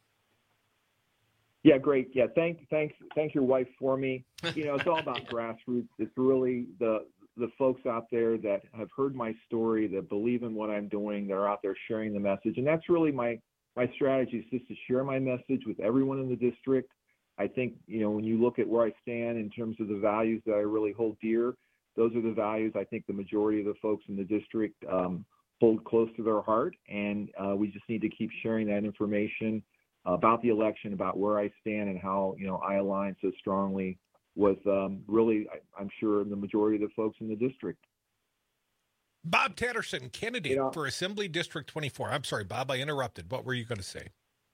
Yeah, great. Yeah, thank, thanks, thank your wife for me. You know, it's all about grassroots. It's really the the folks out there that have heard my story, that believe in what I'm doing, that are out there sharing the message, and that's really my my strategy is just to share my message with everyone in the district. I think, you know, when you look at where I stand in terms of the values that I really hold dear, those are the values I think the majority of the folks in the district um, hold close to their heart, and uh, we just need to keep sharing that information about the election, about where I stand and how, you know, I align so strongly with um, really, I, I'm sure, the majority of the folks in the district. Bob Tatterson, candidate You know- for Assembly District twenty-four. I'm sorry, Bob, I interrupted. What were you going to say?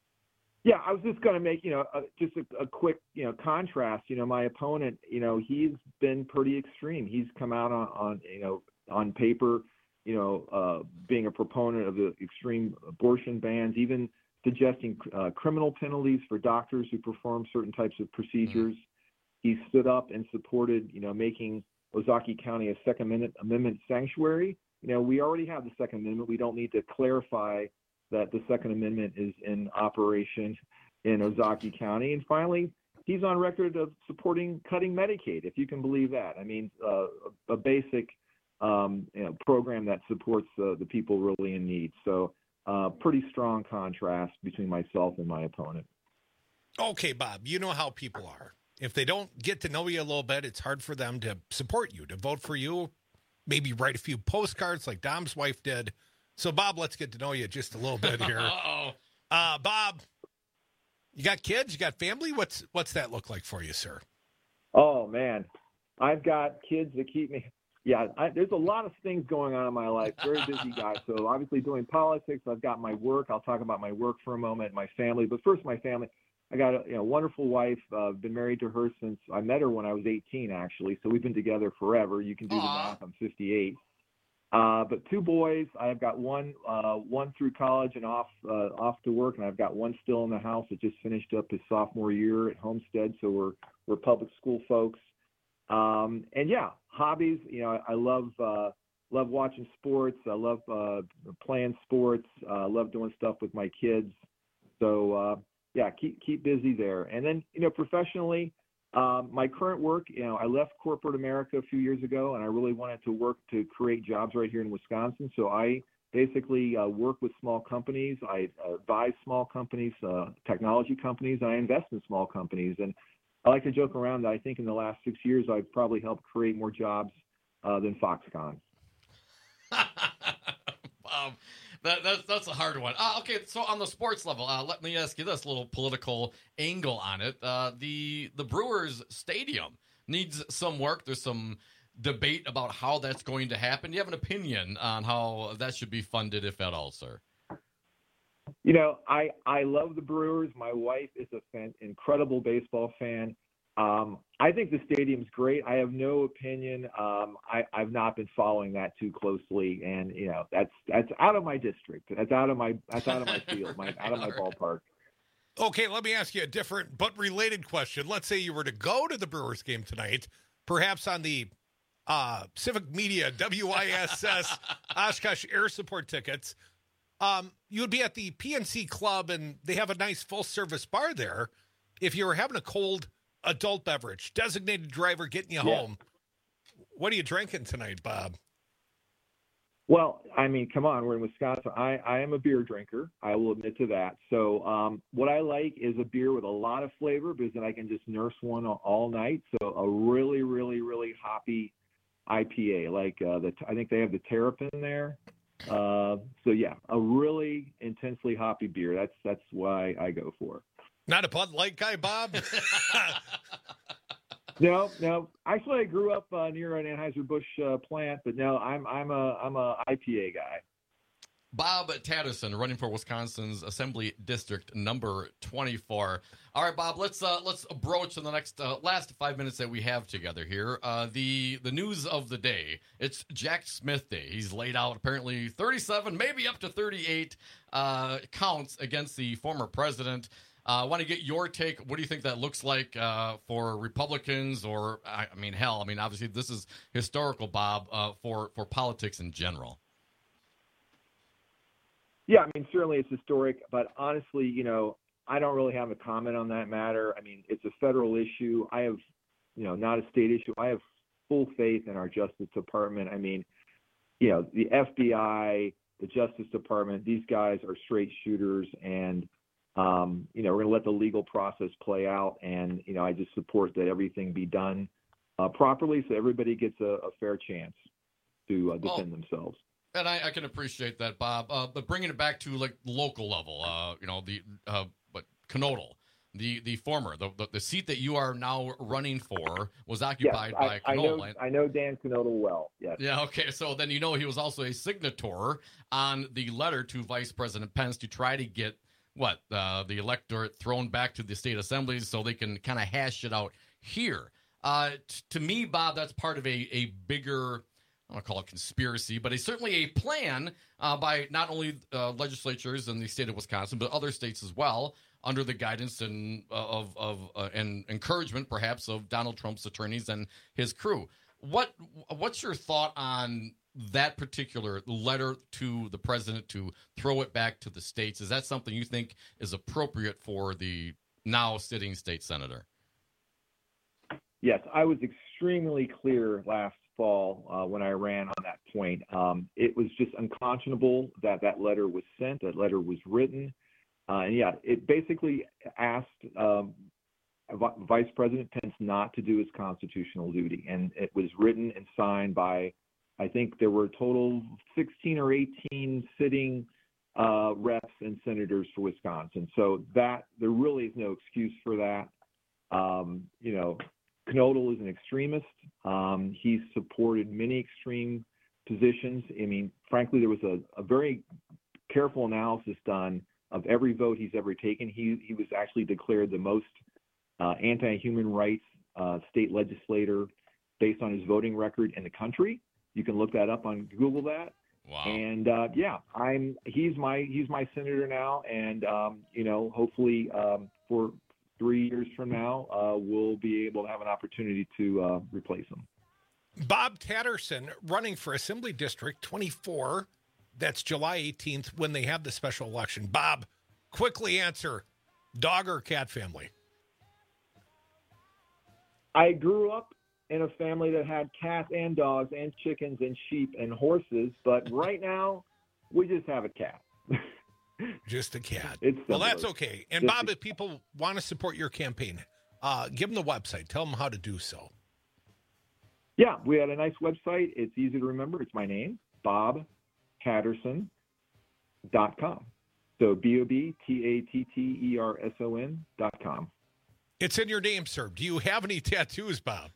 Yeah, I was just going to make, you know, a, just a, a quick, you know, contrast. You know, my opponent, you know, he's been pretty extreme. He's come out on, on you know, on paper, you know, uh, being a proponent of the extreme abortion bans, even suggesting uh, criminal penalties for doctors who perform certain types of procedures. He stood up and supported, you know, making Ozaukee County a Second Amendment, Amendment sanctuary. You know, we already have the Second Amendment. We don't need to clarify that the Second Amendment is in operation in Ozaukee County. And finally, he's on record of supporting cutting Medicaid, if you can believe that. I mean, uh, a basic um, you know, program that supports uh, the people really in need. So, Uh, pretty strong contrast between myself and my opponent. Okay, Bob, you know how people are. If they don't get to know you a little bit, it's hard for them to support you, to vote for you, maybe write a few postcards like Dom's wife did. So, Bob, let's get to know you just a little bit here. Uh-oh. Uh, Bob, you got kids? You got family? What's what's that look like for you, sir? Oh, man. I've got kids that keep me... Yeah, I, there's a lot of things going on in my life. Very busy guy. So obviously doing politics. I've got my work. I'll talk about my work for a moment, my family. But first, my family. I got a you know, wonderful wife. Uh, been married to her since I met her when I was eighteen, actually. So we've been together forever. You can do Aww. the math. I'm fifty-eight. Uh, but two boys. I've got one uh, one through college and off uh, off to work, and I've got one still in the house that just finished up his sophomore year at Homestead. So we're we're public school folks. Um, and yeah, hobbies, you know, I, I love, uh, love watching sports. I love, uh, playing sports. I uh, love doing stuff with my kids. So, uh, yeah, keep, keep busy there. And then, you know, professionally, um, my current work, you know, I left corporate America a few years ago and I really wanted to work to create jobs right here in Wisconsin. So I basically, uh, work with small companies. I advise small companies, uh, technology companies, and I invest in small companies. And I like to joke around that I think in the last six years, I've probably helped create more jobs uh, than Foxconn. um, that, that's, that's a hard one. Uh, okay, so on the sports level, uh, let me ask you this little political angle on it. Uh, the, the Brewers Stadium needs some work. There's some debate about how that's going to happen. Do you have an opinion on how that should be funded, if at all, sir? You know, I, I love the Brewers. My wife is a fan, incredible baseball fan. Um, I think the stadium's great. I have no opinion. Um, I, I've not been following that too closely, and you know, that's that's out of my district. That's out of my that's out of my field. My out of my ballpark. Okay, let me ask you a different but related question. Let's say you were to go to the Brewers game tonight, perhaps on the uh, Civic Media W I S S Oshkosh Air Support tickets. Um, you would be at the P N C Club, and they have a nice full-service bar there. If you were having a cold adult beverage, designated driver getting you Yeah. home, what are you drinking tonight, Bob? Well, I mean, come on, we're in Wisconsin. I, I am a beer drinker. I will admit to that. So um, what I like is a beer with a lot of flavor because then I can just nurse one all, all night. So a really, really, really hoppy I P A. Like uh, the I think they have the Terrapin there. Uh, so yeah, a really intensely hoppy beer. That's that's why I go for. Not a Bud Light guy, Bob? No, no. Actually, I grew up uh, near an Anheuser-Busch uh, plant, but no, I'm I'm a I'm a I P A guy. Bob Tatterson, running for Wisconsin's Assembly District number twenty-four. All right, Bob, let's uh, let's broach in the next uh, last five minutes that we have together here. Uh, the the news of the day. It's Jack Smith Day. He's laid out apparently thirty-seven, maybe up to thirty-eight uh, counts against the former president. I uh, want to get your take. What do you think that looks like uh, for Republicans, or I, I mean, hell, I mean, obviously this is historical, Bob, uh, for for politics in general. Yeah, I mean, certainly it's historic, but honestly, you know, I don't really have a comment on that matter. I mean, it's a federal issue. I have, you know, not a state issue. I have full faith in our Justice Department. I mean, you know, the F B I, the Justice Department, these guys are straight shooters, and, um, you know, we're going to let the legal process play out. And, you know, I just support that everything be done uh, properly so everybody gets a, a fair chance to uh, defend well, themselves. And I, I can appreciate that, Bob. Uh, but bringing it back to like local level, uh, you know, the uh, but Knodel, the the former, the, the the seat that you are now running for was occupied yes, by I, Knodel. I know, I know Dan Knodel well. Yes. Yeah. Okay. So then you know he was also a signator on the letter to Vice President Pence to try to get what uh, the electorate thrown back to the state assemblies so they can kind of hash it out here. Uh, t- to me, Bob, that's part of a a bigger, I don't call it conspiracy, but it's certainly a plan uh, by not only uh, legislatures in the state of Wisconsin, but other states as well, under the guidance and uh, of of uh, and encouragement, perhaps, of Donald Trump's attorneys and his crew. What what's your thought on that particular letter to the president to throw it back to the states? Is that something you think is appropriate for the now sitting state senator? Yes, I was extremely clear last fall uh, when I ran on that point. Um, it was just unconscionable that that letter was sent, that letter was written. Uh, and yeah, it basically asked um, V- Vice President Pence not to do his constitutional duty. And it was written and signed by, I think there were a total sixteen or eighteen sitting uh, reps and senators for Wisconsin. So that there really is no excuse for that. Um, you know, Knodel is an extremist. Um, he's supported many extreme positions. I mean, frankly, there was a, a very careful analysis done of every vote he's ever taken. He he was actually declared the most uh, anti-human rights uh, state legislator based on his voting record in the country. You can look that up on Google that. Wow. And uh, yeah, I'm he's my he's my senator now, and um, you know, hopefully um, for three years from now, uh, we'll be able to have an opportunity to uh, replace him. Bob Tatterson running for Assembly District twenty-four. That's July eighteenth when they have the special election. Bob, quickly answer, dog or cat family? I grew up in a family that had cats and dogs and chickens and sheep and horses, but right now we just have a cat. Just a cat. It's well, that's okay. And just Bob, if people want to support your campaign, uh, give them the website. Tell them how to do so. Yeah, we had a nice website. It's easy to remember. It's my name, bob tatterson dot com. So B O B T A T T E R S O N dot com. It's in your name, sir. Do you have any tattoos, Bob?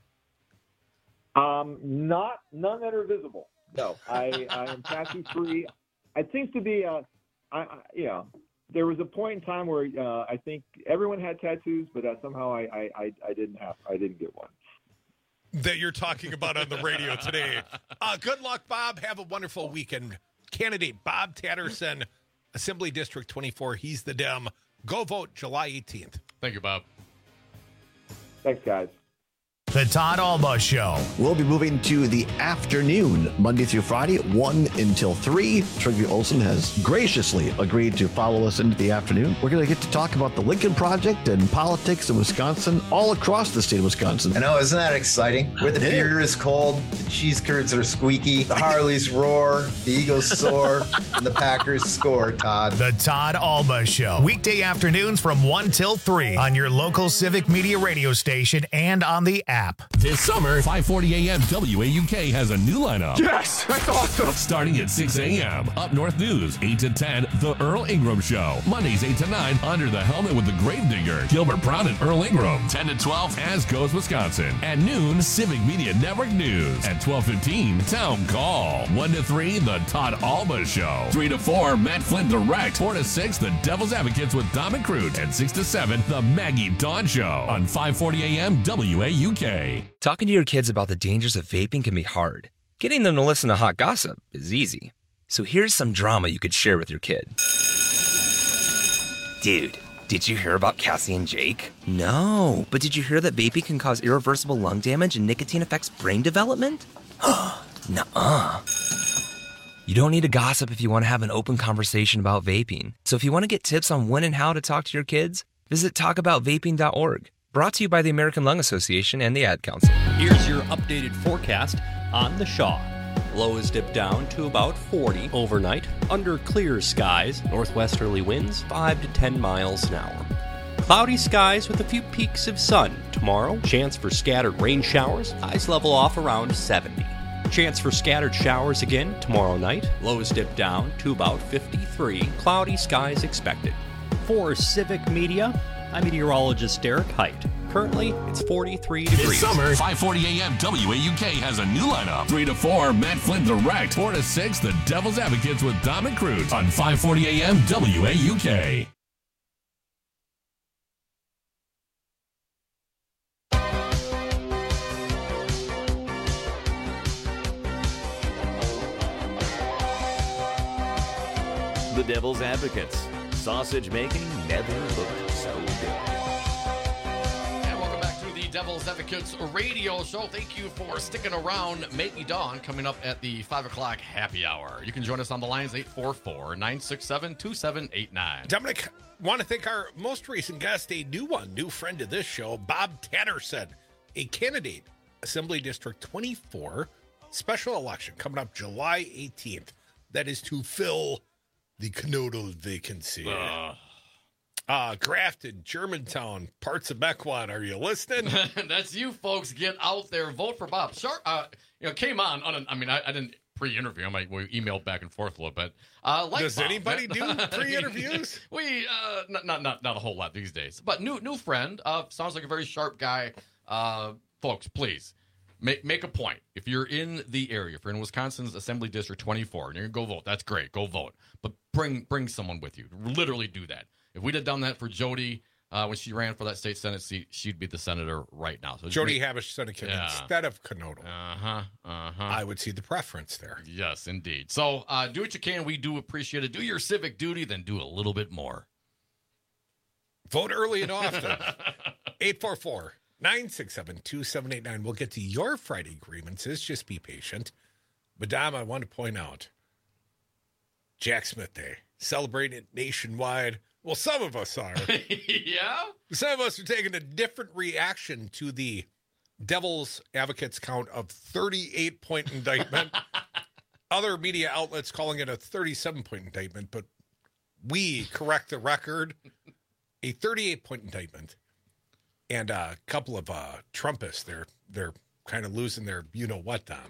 Um, not none that are visible. No, I, I am tattoo free. It seems to be a, I, I, you know, there was a point in time where uh, I think everyone had tattoos, but uh, somehow I, I, I, I didn't have, I didn't get one. That you're talking about on the radio today. Uh, good luck, Bob. Have a wonderful weekend. Candidate Bob Tatterson, Assembly District twenty-four. He's the Dem. Go vote July eighteenth. Thank you, Bob. Thanks, guys. The Todd Alba Show. We'll be moving to the afternoon, Monday through Friday, one until three. Trygve Olsen has graciously agreed to follow us into the afternoon. We're going to get to talk about the Lincoln Project and politics in Wisconsin, all across the state of Wisconsin. I know, isn't that exciting? Where the beer is cold, the cheese curds are squeaky, the Harleys roar, the Eagles soar, and the Packers score, Todd. The Todd Alba Show. Weekday afternoons from one till three on your local Civic Media radio station and on the app. app. This summer, five forty a.m. W A U K has a new lineup. Yes, that's awesome. Starting at six a.m. Up North News, eight to ten, The Earl Ingram Show. Mondays, eight to nine, Under the Helmet with the Gravedigger, Gilbert Brown and Earl Ingram. ten to twelve, As Goes Wisconsin. At noon, Civic Media Network News. At twelve fifteen, Town Call. one to three, The Todd Alba Show. three to four, Matt Flynn Direct. four to six, The Devil's Advocates with Dom and Crute. And six to seven, The Maggie Dawn Show on five forty a.m. W A U K. Talking to your kids about the dangers of vaping can be hard. Getting them to listen to hot gossip is easy. So here's some drama you could share with your kid. Dude, did you hear about Cassie and Jake? No, but did you hear that vaping can cause irreversible lung damage and nicotine affects brain development? Nuh-uh. You don't need to gossip if you want to have an open conversation about vaping. So if you want to get tips on when and how to talk to your kids, visit talk about vaping dot org. Brought to you by the American Lung Association and the Ad Council. Here's your updated forecast on the Shaw. Lows dip down to about forty overnight. Under clear skies, northwesterly winds five to ten miles an hour. Cloudy skies with a few peaks of sun. Tomorrow, chance for scattered rain showers. Highs level off around seventy. Chance for scattered showers again tomorrow night. Lows dip down to about fifty-three. Cloudy skies expected. For Civic Media, I'm meteorologist Derek Height. Currently, it's forty-three degrees. This summer, five forty a.m. W A U K has a new lineup. three to four, Matt Flynn Direct. four to six, The Devil's Advocates with Dom and Crute on five forty a.m. W A U K. The Devil's Advocates. Sausage making never looked so good. And welcome back to the Devil's Advocates radio show. Thank you for sticking around. Maggie Dawn coming up at the five o'clock happy hour. You can join us on the lines eight four four, nine six seven, two seven eight nine. Dominic, want to thank our most recent guest, a new one, new friend of this show, Bob Tatterson, a candidate, Assembly District twenty-four, special election coming up July eighteenth. That is to fill the Knodel vacancy. Uh, uh, Grafton, Germantown, parts of Mequon. Are you listening? That's you folks. Get out there. Vote for Bob. Sharp, uh, you know, came on. on a, I mean, I, I didn't pre-interview him. I, we emailed back and forth a little bit. Uh, like Does Bob, anybody do pre-interviews? we, uh, not, not, not, not a whole lot these days. But new, new friend. Uh, sounds like a very sharp guy. Uh, folks, please. Make make a point. If you're in the area, if you're in Wisconsin's Assembly District twenty-four, and you're going to go vote, that's great. Go vote. But bring bring someone with you. Literally do that. If we'd have done that for Jody uh, when she ran for that state Senate seat, she'd be the senator right now. So Jody make, Habush Seneca yeah. instead of Knodel. Uh-huh. Uh-huh. I would see the preference there. Yes, indeed. So uh, do what you can. We do appreciate it. Do your civic duty, then do a little bit more. Vote early and often. eight four four, nine six seven, two seven eight nine. We'll get to your Friday grievances. Just be patient. Madame, I want to point out Jack Smith Day. Celebrated nationwide. Well, some of us are. Yeah? Some of us are taking a different reaction to the Devil's Advocates count of thirty-eight point indictment. Other media outlets calling it a thirty-seven point indictment, but we correct the record. A thirty-eight point indictment. And a couple of uh, Trumpists, they're they're kind of losing their you-know-what, Dom.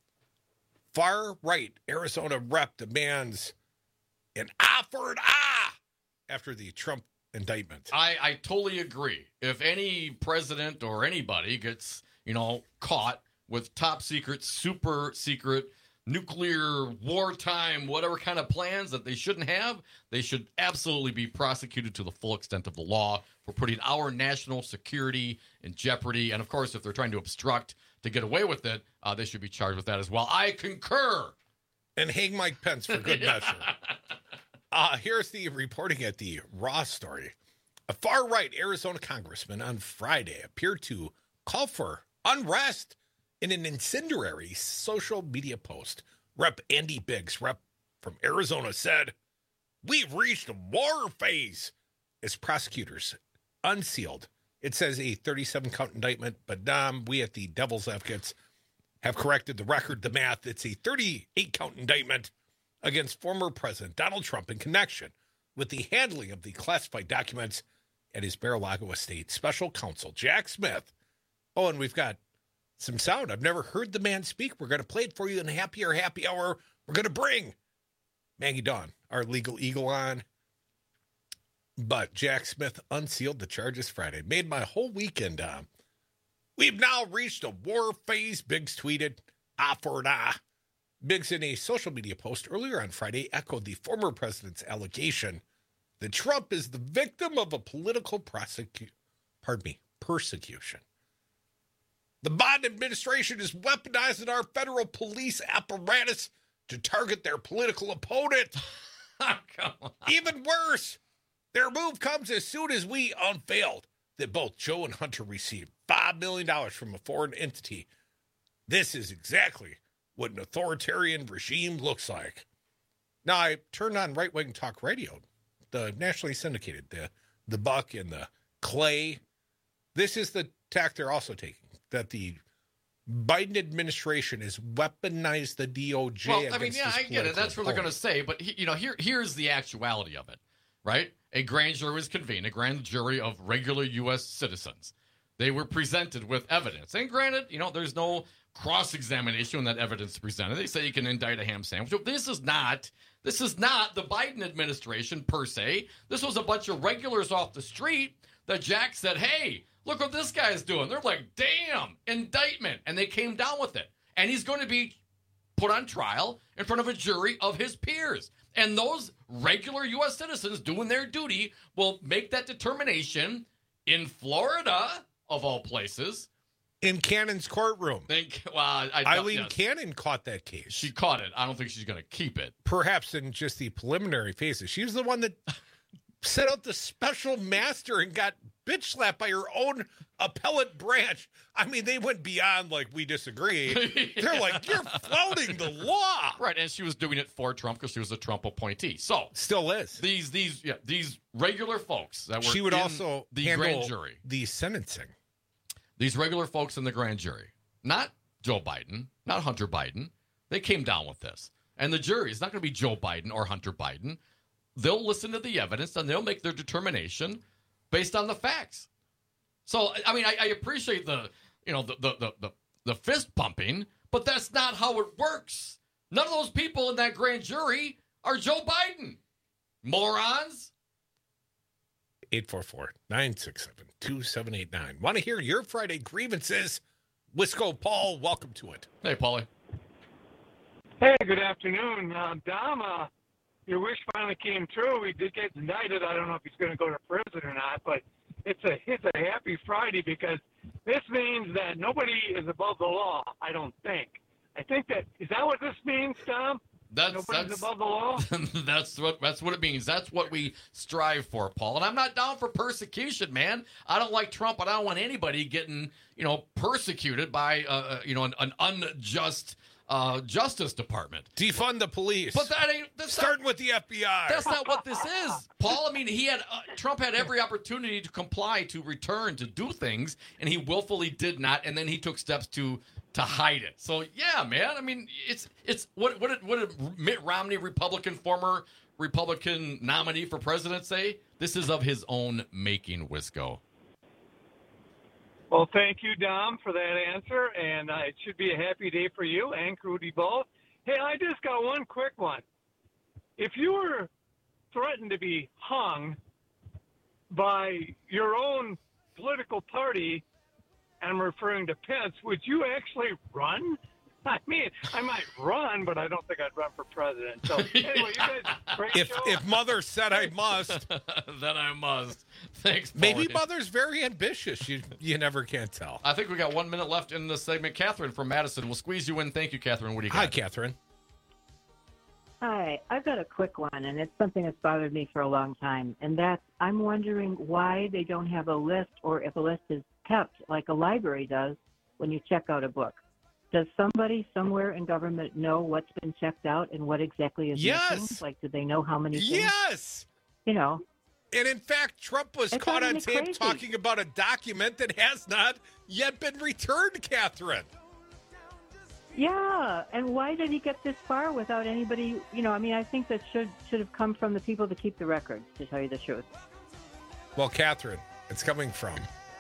Far-right Arizona rep demands an ah for an ah after the Trump indictment. I, I totally agree. If any president or anybody gets, you know, caught with top secret, super secret, nuclear, wartime, whatever kind of plans that they shouldn't have, they should absolutely be prosecuted to the full extent of the law for putting our national security in jeopardy. And, of course, if they're trying to obstruct to get away with it, uh, they should be charged with that as well. I concur. And hang Mike Pence for good measure. Uh, here's the reporting at the Raw story. A far-right Arizona congressman on Friday appeared to call for unrest in an incendiary social media post. Rep Andy Biggs, rep from Arizona, said, "We've reached a war phase," as prosecutors unsealed. It says a thirty-seven count indictment, but Dom, we at the Devil's Advocates have corrected the record, the math. It's a thirty-eight count indictment against former President Donald Trump in connection with the handling of the classified documents at his Mar-a-Lago estate. Special counsel Jack Smith. Oh, and we've got some sound. I've never heard the man speak. We're going to play it for you in Happier Happy Hour. We're going to bring Maggie Dawn, our legal eagle, on. But Jack Smith unsealed the charges Friday. Made my whole weekend. Uh, we've now reached a war phase, Biggs tweeted. Ah for an ah. Biggs, in a social media post earlier on Friday, echoed the former president's allegation that Trump is the victim of a political prosecu- pardon me, persecution. The Biden administration is weaponizing our federal police apparatus to target their political opponent. Come on. Even worse, their move comes as soon as we unveiled that both Joe and Hunter received five million dollars from a foreign entity. This is exactly what an authoritarian regime looks like. Now, I turned on right-wing talk radio, the nationally syndicated, the, the Buck and the Clay. This is the tack they're also taking, that the Biden administration has weaponized the D O J. Well, I mean, yeah, I get it. That's what they're going to say. But, he, you know, here here's the actuality of it, right? A grand jury was convened, a grand jury of regular U S citizens. They were presented with evidence. And granted, you know, there's no cross-examination when that evidence is presented. They say you can indict a ham sandwich. This is not, this is not the Biden administration per se. This was a bunch of regulars off the street that Jack said, hey, look what this guy's doing. They're like, damn, indictment. And they came down with it. And he's going to be put on trial in front of a jury of his peers. And those regular U S citizens doing their duty will make that determination in Florida, of all places. In Cannon's courtroom. Think, well, I, Eileen yes. Cannon caught that case. She caught it. I don't think she's going to keep it. Perhaps in just the preliminary phases. She was the one that set out the special master and got bitch slapped by her own appellate branch. I mean, they went beyond, like, we disagree. yeah. They're like, you're flouting the law. Right, and she was doing it for Trump because she was a Trump appointee. So still is. These these yeah, these regular folks that were she would in also the handle grand jury. The sentencing. These regular folks in the grand jury, not Joe Biden, not Hunter Biden, they came down with this. And the jury is not going to be Joe Biden or Hunter Biden. They'll listen to the evidence and they'll make their determination based on the facts. So, I mean, I, I appreciate the, you know, the, the, the, the, the fist pumping, but that's not how it works. None of those people in that grand jury are Joe Biden. Morons. eight four four, nine six seven, two seven eight nine. Want to hear your Friday grievances? Wisco Paul, welcome to it. Hey, Paulie. Hey, good afternoon. Uh, Dom, uh, your wish finally came true. He did get indicted. I don't know if he's going to go to prison or not, but it's a it's a happy Friday because this means that nobody is above the law, I don't think. I think that, is that what this means, Dom? That's, Nobody's that's, above the law? that's what that's what it means. That's what we strive for, Paul. And I'm not down for persecution, man. I don't like Trump, but I don't want anybody getting, you know, persecuted by, uh, you know, an, an unjust uh, Justice Department. Defund the police. But that ain't that's starting not, with the F B I. That's not what this is, Paul. I mean, he had uh, Trump had every opportunity to comply, to return, to do things, and he willfully did not. And then he took steps to. to hide it. So yeah, man. I mean, it's it's what what did, what did Mitt Romney, Republican former Republican nominee for president, say? This is of his own making, Wisco. Well, thank you, Dom, for that answer, and uh, it should be a happy day for you and Crudy both. Hey, I just got one quick one. If you were threatened to be hung by your own political party, I'm referring to Pence, would you actually run? I mean, I might run, but I don't think I'd run for president. So anyway, you guys, great if show. if Mother said I must, then I must. Thanks, Paulie. Maybe Mother's very ambitious. You you never can tell. I think we got one minute left in the segment. Catherine from Madison, we'll squeeze you in. Thank you, Catherine. What do you got? Hi, Catherine. Hi, I've got a quick one, and it's something that's bothered me for a long time, and that's I'm wondering why they don't have a list, or if a list is kept like a library does when you check out a book. Does somebody somewhere in government know what's been checked out and what exactly is yes. missing? Like, do they know how many things? Yes. You know. And in fact, Trump was it's caught on tape crazy. talking about a document that has not yet been returned, Catherine. Yeah, and why did he get this far without anybody, you know, I mean, I think that should should have come from the people that keep the records, to tell you the truth. Well, Catherine, it's coming from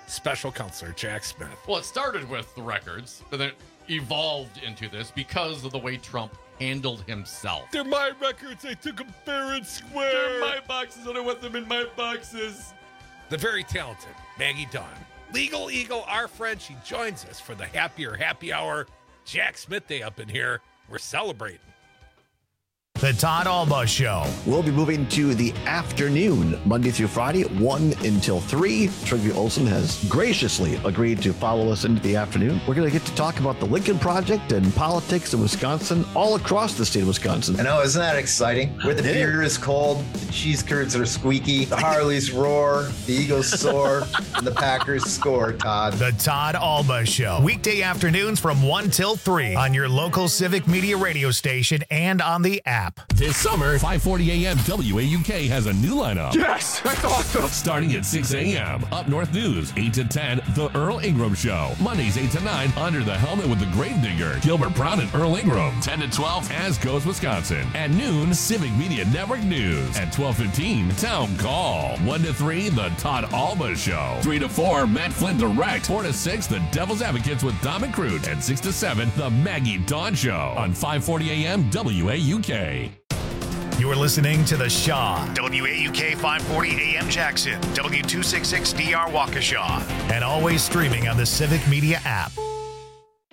special counselor Jack Smith. Well, it started with the records, but then it evolved into this because of the way Trump handled himself. They're my records. I took them fair and square. They're my boxes. I don't want them in my boxes. The very talented Maggie Dawn. Legal Eagle, our friend, she joins us for the Happier Happy Hour. Jack Smith Day up in here. We're celebrating. The Todd Alba Show. We'll be moving to the afternoon, Monday through Friday, one until three. Trygve Olsen has graciously agreed to follow us into the afternoon. We're going to get to talk about the Lincoln Project and politics in Wisconsin, all across the state of Wisconsin. I know, isn't that exciting? Where the Yeah. beer is cold, the cheese curds are squeaky, the Harleys roar, the Eagles soar, and the Packers score, Todd. The Todd Alba Show. Weekday afternoons from one till three on your local Civic Media radio station and on the app. This summer, five forty a.m. W A U K has a new lineup. Yes, that's awesome. Starting at six a.m. Up North News, eight to ten, The Earl Ingram Show. Mondays, eight to nine, Under the Helmet with the Gravedigger, Gilbert Brown and Earl Ingram. ten to twelve, As Goes Wisconsin. At noon, Civic Media Network News. At twelve fifteen, Town Call. one to three, The Todd Alba Show. three to four, Matt Flynn Direct. four to six, The Devil's Advocates with Dom and Crute. And six to seven, The Maggie Dawn Show. On five forty a.m. W A U K. You're listening to The Shaw. W A U K five forty A M Jackson. W two sixty-six D R Waukesha. And always streaming on the Civic Media app.